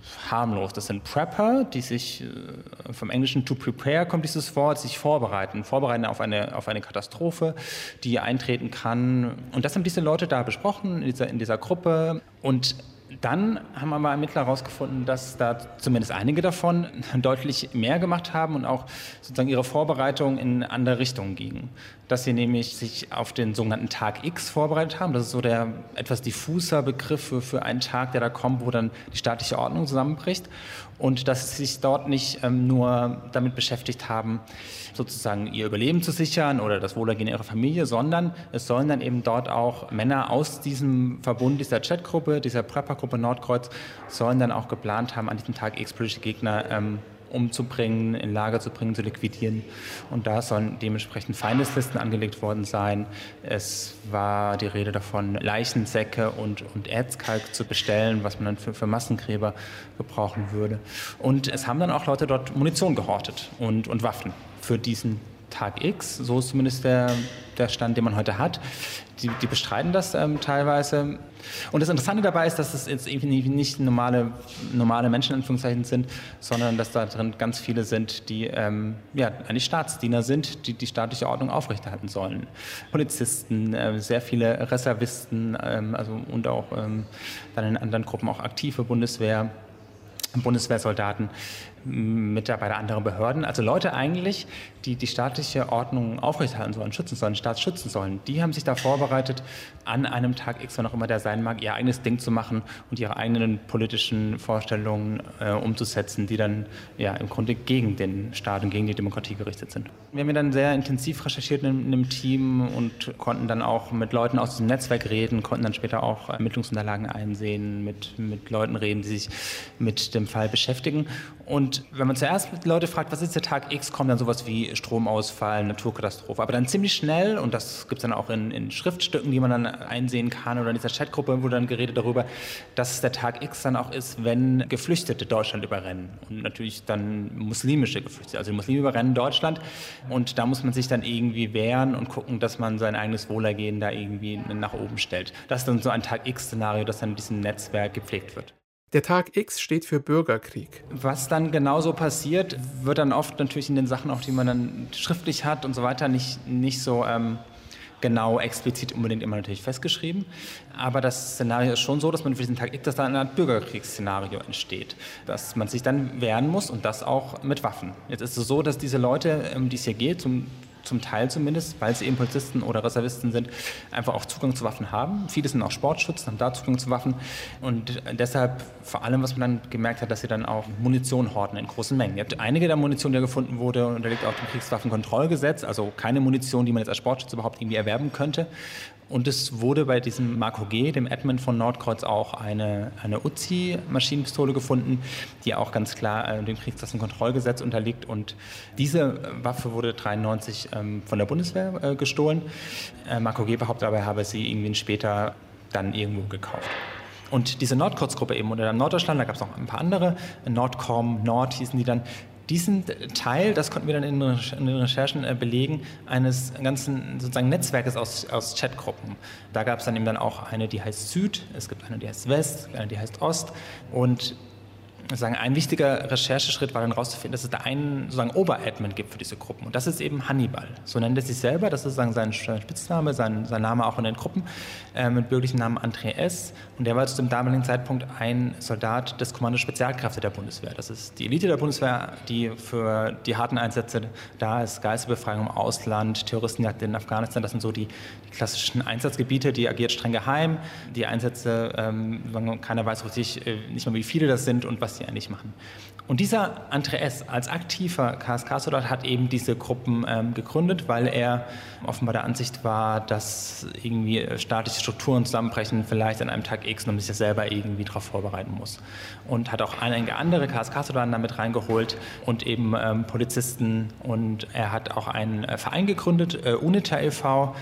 K: harmlos. Das sind Prepper, die sich, vom Englischen to prepare kommt dieses Wort, sich vorbereiten, vorbereiten auf eine, auf eine Katastrophe, die eintreten kann. Und das haben diese Leute da besprochen, in dieser, in dieser Gruppe. Und dann haben aber Ermittler herausgefunden, dass da zumindest einige davon deutlich mehr gemacht haben und auch sozusagen ihre Vorbereitung in andere Richtungen gingen. Dass sie nämlich sich auf den sogenannten Tag X vorbereitet haben. Das ist so der etwas diffuser Begriff für, für einen Tag, der da kommt, wo dann die staatliche Ordnung zusammenbricht. Und dass sie sich dort nicht ähm, nur damit beschäftigt haben, sozusagen ihr Überleben zu sichern oder das Wohlergehen ihrer Familie, sondern es sollen dann eben dort auch Männer aus diesem Verbund, dieser Chatgruppe, dieser Preppergruppe Nordkreuz, sollen dann auch geplant haben, an diesem Tag X politische Gegner ähm, umzubringen, in Lager zu bringen, zu liquidieren. Und da sollen dementsprechend Feindeslisten angelegt worden sein. Es war die Rede davon, Leichensäcke und, und Erzkalk zu bestellen, was man dann für, für Massengräber gebrauchen würde. Und es haben dann auch Leute dort Munition gehortet und, und Waffen für diesen Tag X. So ist zumindest der, der Stand, den man heute hat. Die, die bestreiten das ähm, teilweise. Und das Interessante dabei ist, dass es jetzt eben nicht normale, normale Menschen in Anführungszeichen sind, sondern dass da drin ganz viele sind, die ähm, ja, eigentlich Staatsdiener sind, die die staatliche Ordnung aufrechterhalten sollen. Polizisten, äh, sehr viele Reservisten, ähm, also und auch ähm, dann in anderen Gruppen auch aktive Bundeswehr, Bundeswehrsoldaten, Mitarbeiter anderer Behörden, also Leute eigentlich, die die staatliche Ordnung aufrechterhalten sollen, schützen sollen, Staat schützen sollen, die haben sich da vorbereitet, an einem Tag X, wann auch immer der sein mag, ihr eigenes Ding zu machen und ihre eigenen politischen Vorstellungen äh, umzusetzen, die dann ja im Grunde gegen den Staat und gegen die Demokratie gerichtet sind. Wir haben ja dann sehr intensiv recherchiert in, in einem Team und konnten dann auch mit Leuten aus diesem Netzwerk reden, konnten dann später auch Ermittlungsunterlagen einsehen, mit, mit Leuten reden, die sich mit dem Fall beschäftigen. Und wenn man zuerst die Leute fragt, was ist der Tag X, kommt dann sowas wie Stromausfall, Naturkatastrophe. Aber dann ziemlich schnell, und das gibt es dann auch in, in Schriftstücken, die man dann einsehen kann, oder in dieser Chatgruppe wurde dann geredet darüber, dass der Tag X dann auch ist, wenn Geflüchtete Deutschland überrennen. Und natürlich dann muslimische Geflüchtete. Also die Muslime überrennen Deutschland. Und da muss man sich dann irgendwie wehren und gucken, dass man sein eigenes Wohlergehen da irgendwie nach oben stellt. Das ist dann so ein Tag X-Szenario, das dann in diesem Netzwerk gepflegt wird.
B: Der Tag X steht für Bürgerkrieg.
K: Was dann genauso passiert, wird dann oft natürlich in den Sachen, auch die man dann schriftlich hat und so weiter, nicht, nicht so ähm, genau explizit unbedingt immer natürlich festgeschrieben. Aber das Szenario ist schon so, dass man für diesen Tag X, dass da eine Art Bürgerkriegsszenario entsteht. Dass man sich dann wehren muss und das auch mit Waffen. Jetzt ist es so, dass diese Leute, um die es hier geht, zum zum Teil zumindest, weil sie eben Polizisten oder Reservisten sind, einfach auch Zugang zu Waffen haben. Viele sind auch Sportschützen, haben da Zugang zu Waffen und deshalb vor allem, was man dann gemerkt hat, dass sie dann auch Munition horten in großen Mengen. Ihr habt einige der Munition, die gefunden wurde, unterliegt auch dem Kriegswaffenkontrollgesetz, also keine Munition, die man jetzt als Sportschütze überhaupt irgendwie erwerben könnte. Und es wurde bei diesem Marco G., dem Admin von Nordkreuz, auch eine, eine Uzi-Maschinenpistole gefunden, die auch ganz klar äh, dem Kriegswaffenkontrollgesetz unterliegt. Und diese Waffe wurde neunzehnhundertdreiundneunzig ähm, von der Bundeswehr äh, gestohlen. Äh, Marco G. behauptet aber, er habe sie irgendwie später dann irgendwo gekauft. Und diese Nordkreuz-Gruppe eben unter Norddeutschland, da gab es noch ein paar andere, Nordcom, Nord hießen die dann, die sind Teil, das konnten wir dann in den Recherchen belegen, eines ganzen sozusagen Netzwerkes aus, aus Chatgruppen. Da gab es dann eben dann auch eine, die heißt Süd, es gibt eine, die heißt West, eine, die heißt Ost. Und sagen, ein wichtiger Rechercheschritt war dann herauszufinden, dass es da einen sozusagen Oberadmin gibt für diese Gruppen. Und das ist eben Hannibal. So nennt er sich selber. Das ist sozusagen sein Spitzname, sein, sein Name auch in den Gruppen, äh, mit bürgerlichen Namen André S. Und der war zu dem damaligen Zeitpunkt ein Soldat des Kommandos Spezialkräfte der Bundeswehr. Das ist die Elite der Bundeswehr, die für die harten Einsätze da ist. Geiselbefreiung im Ausland, Terroristenjagd in Afghanistan. Das sind so die, die klassischen Einsatzgebiete. Die agiert streng geheim. Die Einsätze, ähm, keiner weiß richtig, äh, nicht mal wie viele das sind und was die eigentlich machen. Und dieser André S. als aktiver K S K-Soldat hat eben diese Gruppen ähm, gegründet, weil er offenbar der Ansicht war, dass irgendwie staatliche Strukturen zusammenbrechen, vielleicht an einem Tag X, und man sich das selber irgendwie darauf vorbereiten muss. Und hat auch einige andere K S K-Soldaten damit reingeholt und eben ähm, Polizisten. Und er hat auch einen äh, Verein gegründet, äh, UNITA e V,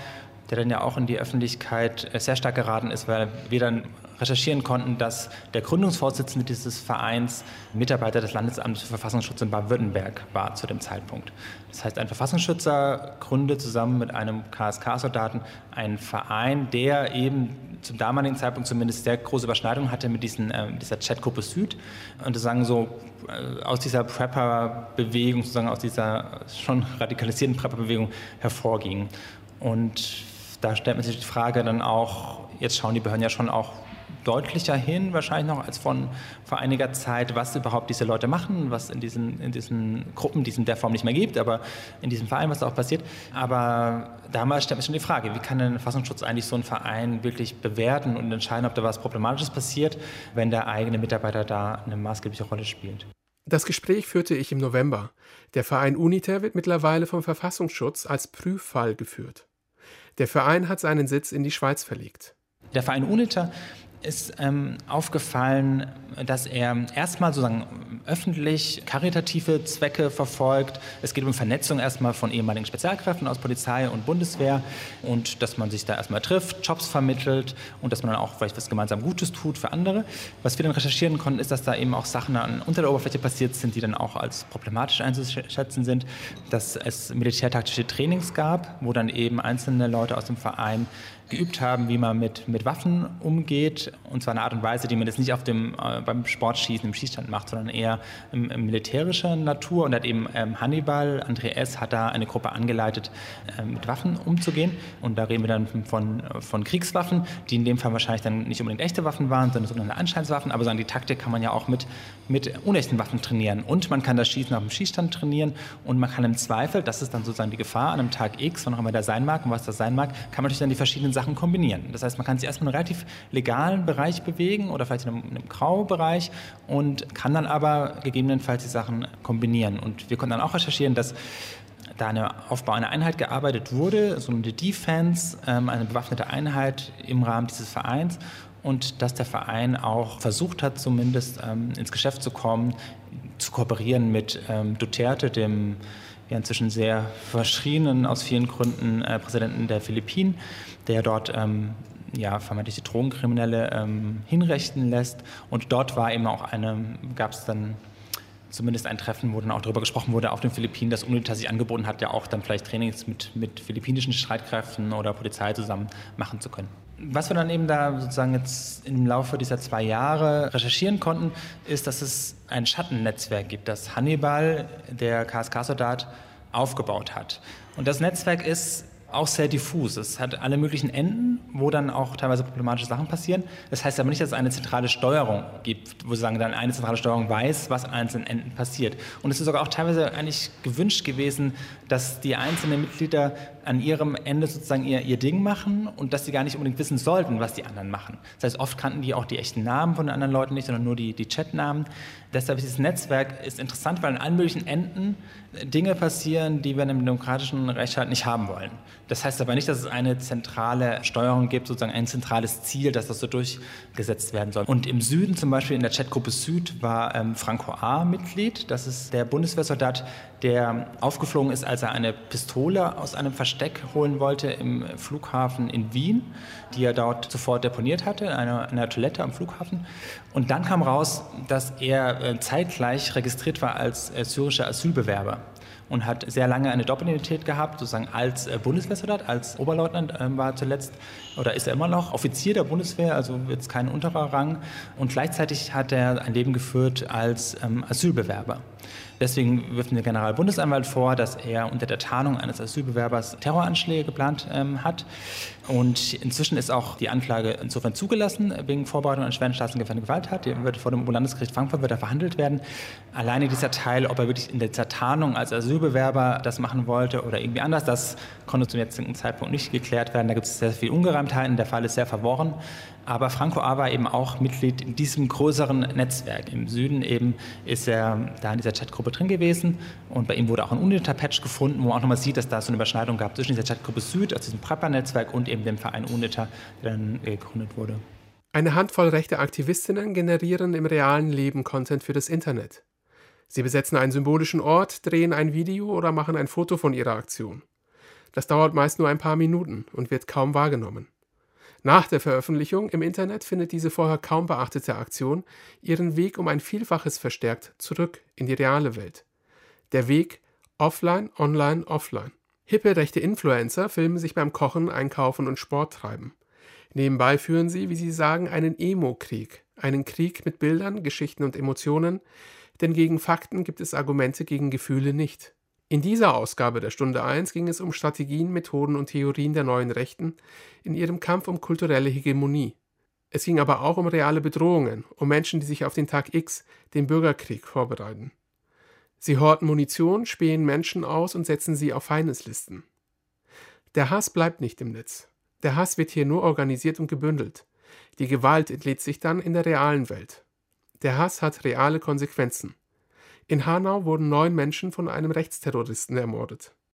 K: der dann ja auch in die Öffentlichkeit sehr stark geraten ist, weil wir dann recherchieren konnten, dass der Gründungsvorsitzende dieses Vereins Mitarbeiter des Landesamtes für Verfassungsschutz in Baden-Württemberg war zu dem Zeitpunkt. Das heißt, ein Verfassungsschützer gründet zusammen mit einem K S K-Soldaten einen Verein, der eben zum damaligen Zeitpunkt zumindest sehr große Überschneidungen hatte mit diesen, äh, dieser Chatgruppe Süd und sozusagen so äh, aus dieser Prepper-Bewegung, sozusagen aus dieser schon radikalisierten Prepper-Bewegung hervorging. Und da stellt man sich die Frage dann auch, jetzt schauen die Behörden ja schon auch deutlicher hin, wahrscheinlich noch als von vor einiger Zeit, was überhaupt diese Leute machen, was in diesen, in diesen Gruppen, die es in der Form nicht mehr gibt, aber in diesem Verein, was da auch passiert. Aber damals stellt man sich schon die Frage, wie kann denn der Verfassungsschutz eigentlich so einen Verein wirklich bewerten und entscheiden, ob da was Problematisches passiert, wenn der eigene Mitarbeiter da eine maßgebliche Rolle spielt.
B: Das Gespräch führte ich im November. Der Verein UNITER wird mittlerweile vom Verfassungsschutz als Prüffall geführt. Der Verein hat seinen Sitz in die Schweiz verlegt.
K: Der Verein UNITER ist ähm, aufgefallen, dass er erstmal sozusagen öffentlich karitative Zwecke verfolgt. Es geht um Vernetzung erstmal von ehemaligen Spezialkräften aus Polizei und Bundeswehr und dass man sich da erstmal trifft, Jobs vermittelt und dass man dann auch vielleicht was gemeinsam Gutes tut für andere. Was wir dann recherchieren konnten, ist, dass da eben auch Sachen an, unter der Oberfläche passiert sind, die dann auch als problematisch einzuschätzen sind, dass es militärtaktische Trainings gab, wo dann eben einzelne Leute aus dem Verein geübt haben, wie man mit, mit Waffen umgeht, und zwar in einer Art und Weise, die man jetzt nicht auf dem, äh, beim Sportschießen im Schießstand macht, sondern eher im, im militärischer Natur. Und hat eben ähm, Hannibal, André S., hat da eine Gruppe angeleitet, äh, mit Waffen umzugehen. Und da reden wir dann von, von Kriegswaffen, die in dem Fall wahrscheinlich dann nicht unbedingt echte Waffen waren, sondern sogenannte Anscheinswaffen. Aber sagen, die Taktik kann man ja auch mit, mit unechten Waffen trainieren. Und man kann das Schießen auf dem Schießstand trainieren. Und man kann im Zweifel, das ist dann sozusagen die Gefahr an einem Tag X, wann auch immer der sein mag und was das sein mag, kann man natürlich dann die verschiedenen Sachen kombinieren. Das heißt, man kann sich erstmal in einem relativ legalen Bereich bewegen oder vielleicht in einem, in einem Graubereich und kann dann aber gegebenenfalls die Sachen kombinieren. Und wir konnten dann auch recherchieren, dass da eine Aufbau einer Einheit gearbeitet wurde, so eine Defense, ähm, eine bewaffnete Einheit im Rahmen dieses Vereins, und dass der Verein auch versucht hat, zumindest ähm, ins Geschäft zu kommen, zu kooperieren mit ähm, Duterte, dem ja inzwischen sehr verschrienen, aus vielen Gründen äh, Präsidenten der Philippinen, der dort ähm, ja, vermeintliche Drogenkriminelle ähm, hinrichten lässt. Und dort war eben auch eine, gab es dann zumindest ein Treffen, wo dann auch darüber gesprochen wurde auf den Philippinen, dass UNITER sich angeboten hat, ja auch dann vielleicht Trainings mit, mit philippinischen Streitkräften oder Polizei zusammen machen zu können. Was wir dann eben da sozusagen jetzt im Laufe dieser zwei Jahre recherchieren konnten, ist, dass es ein Schattennetzwerk gibt, das Hannibal, der K S K-Soldat, aufgebaut hat. Und das Netzwerk ist auch sehr diffus. Es hat alle möglichen Enden, wo dann auch teilweise problematische Sachen passieren. Das heißt aber nicht, dass es eine zentrale Steuerung gibt, wo sozusagen dann eine zentrale Steuerung weiß, was an einzelnen Enden passiert. Und es ist sogar auch teilweise eigentlich gewünscht gewesen, dass die einzelnen Mitglieder an ihrem Ende sozusagen ihr, ihr Ding machen und dass sie gar nicht unbedingt wissen sollten, was die anderen machen. Das heißt, oft kannten die auch die echten Namen von den anderen Leuten nicht, sondern nur die, die Chatnamen. Deshalb ist dieses Netzwerk ist interessant, weil an allen möglichen Enden Dinge passieren, die wir in einem demokratischen Rechtsstaat nicht haben wollen. Das heißt aber nicht, dass es eine zentrale Steuerung gibt, sozusagen ein zentrales Ziel, dass das so durchgesetzt werden soll. Und im Süden, zum Beispiel in der Chatgruppe Süd, war ähm, Franco A. Mitglied. Das ist der Bundeswehrsoldat, der aufgeflogen ist, als er eine Pistole aus einem Versteck holen wollte im Flughafen in Wien, die er dort zuvor deponiert hatte, in einer, einer Toilette am Flughafen. Und dann kam raus, dass er äh, zeitgleich registriert war als äh, syrischer Asylbewerber und hat sehr lange eine Doppelidentität gehabt, sozusagen als äh, Bundeswehrsoldat, als Oberleutnant äh, war zuletzt, oder ist er immer noch Offizier der Bundeswehr, also jetzt kein unterer Rang. Und gleichzeitig hat er ein Leben geführt als ähm, Asylbewerber. Deswegen wirft der Generalbundesanwalt vor, dass er unter der Tarnung eines Asylbewerbers Terroranschläge geplant ähm, hat. Und inzwischen ist auch die Anklage insofern zugelassen, wegen Vorbereitung an schweren staatengefährdenden Gewalttat. Die wird vor dem Oberlandesgericht Frankfurt wird da verhandelt werden. Alleine dieser Teil, ob er wirklich in der Tarnung als Asylbewerber das machen wollte oder irgendwie anders, das konnte zum jetzigen Zeitpunkt nicht geklärt werden. Da gibt es sehr viele Ungereimtheiten. Der Fall ist sehr verworren. Aber Franco A. war eben auch Mitglied in diesem größeren Netzwerk. Im Süden eben ist er da in dieser Chatgruppe drin gewesen. Und bei ihm wurde auch ein UNITER-Patch gefunden, wo man auch nochmal sieht, dass da so eine Überschneidung gab zwischen dieser Chatgruppe Süd, also diesem Prepper-Netzwerk, und eben dem Verein UNITER, der dann gegründet wurde.
B: Eine Handvoll rechte Aktivistinnen generieren im realen Leben Content für das Internet. Sie besetzen einen symbolischen Ort, drehen ein Video oder machen ein Foto von ihrer Aktion. Das dauert meist nur ein paar Minuten und wird kaum wahrgenommen. Nach der Veröffentlichung im Internet findet diese vorher kaum beachtete Aktion ihren Weg um ein Vielfaches verstärkt zurück in die reale Welt. Der Weg offline, online, offline. Hippe rechte Influencer filmen sich beim Kochen, Einkaufen und Sport treiben. Nebenbei führen sie, wie sie sagen, einen Emo-Krieg. Einen Krieg mit Bildern, Geschichten und Emotionen, denn gegen Fakten gibt es Argumente, gegen Gefühle nicht. In dieser Ausgabe der Stunde eins ging es um Strategien, Methoden und Theorien der neuen Rechten in ihrem Kampf um kulturelle Hegemonie. Es ging aber auch um reale Bedrohungen, um Menschen, die sich auf den Tag X, den Bürgerkrieg, vorbereiten. Sie horten Munition, spähen Menschen aus und setzen sie auf Feindeslisten. Der Hass bleibt nicht im Netz. Der Hass wird hier nur organisiert und gebündelt. Die Gewalt entlädt sich dann in der realen Welt. Der Hass hat reale Konsequenzen. In Hanau wurden neun Menschen von einem Rechtsterroristen ermordet.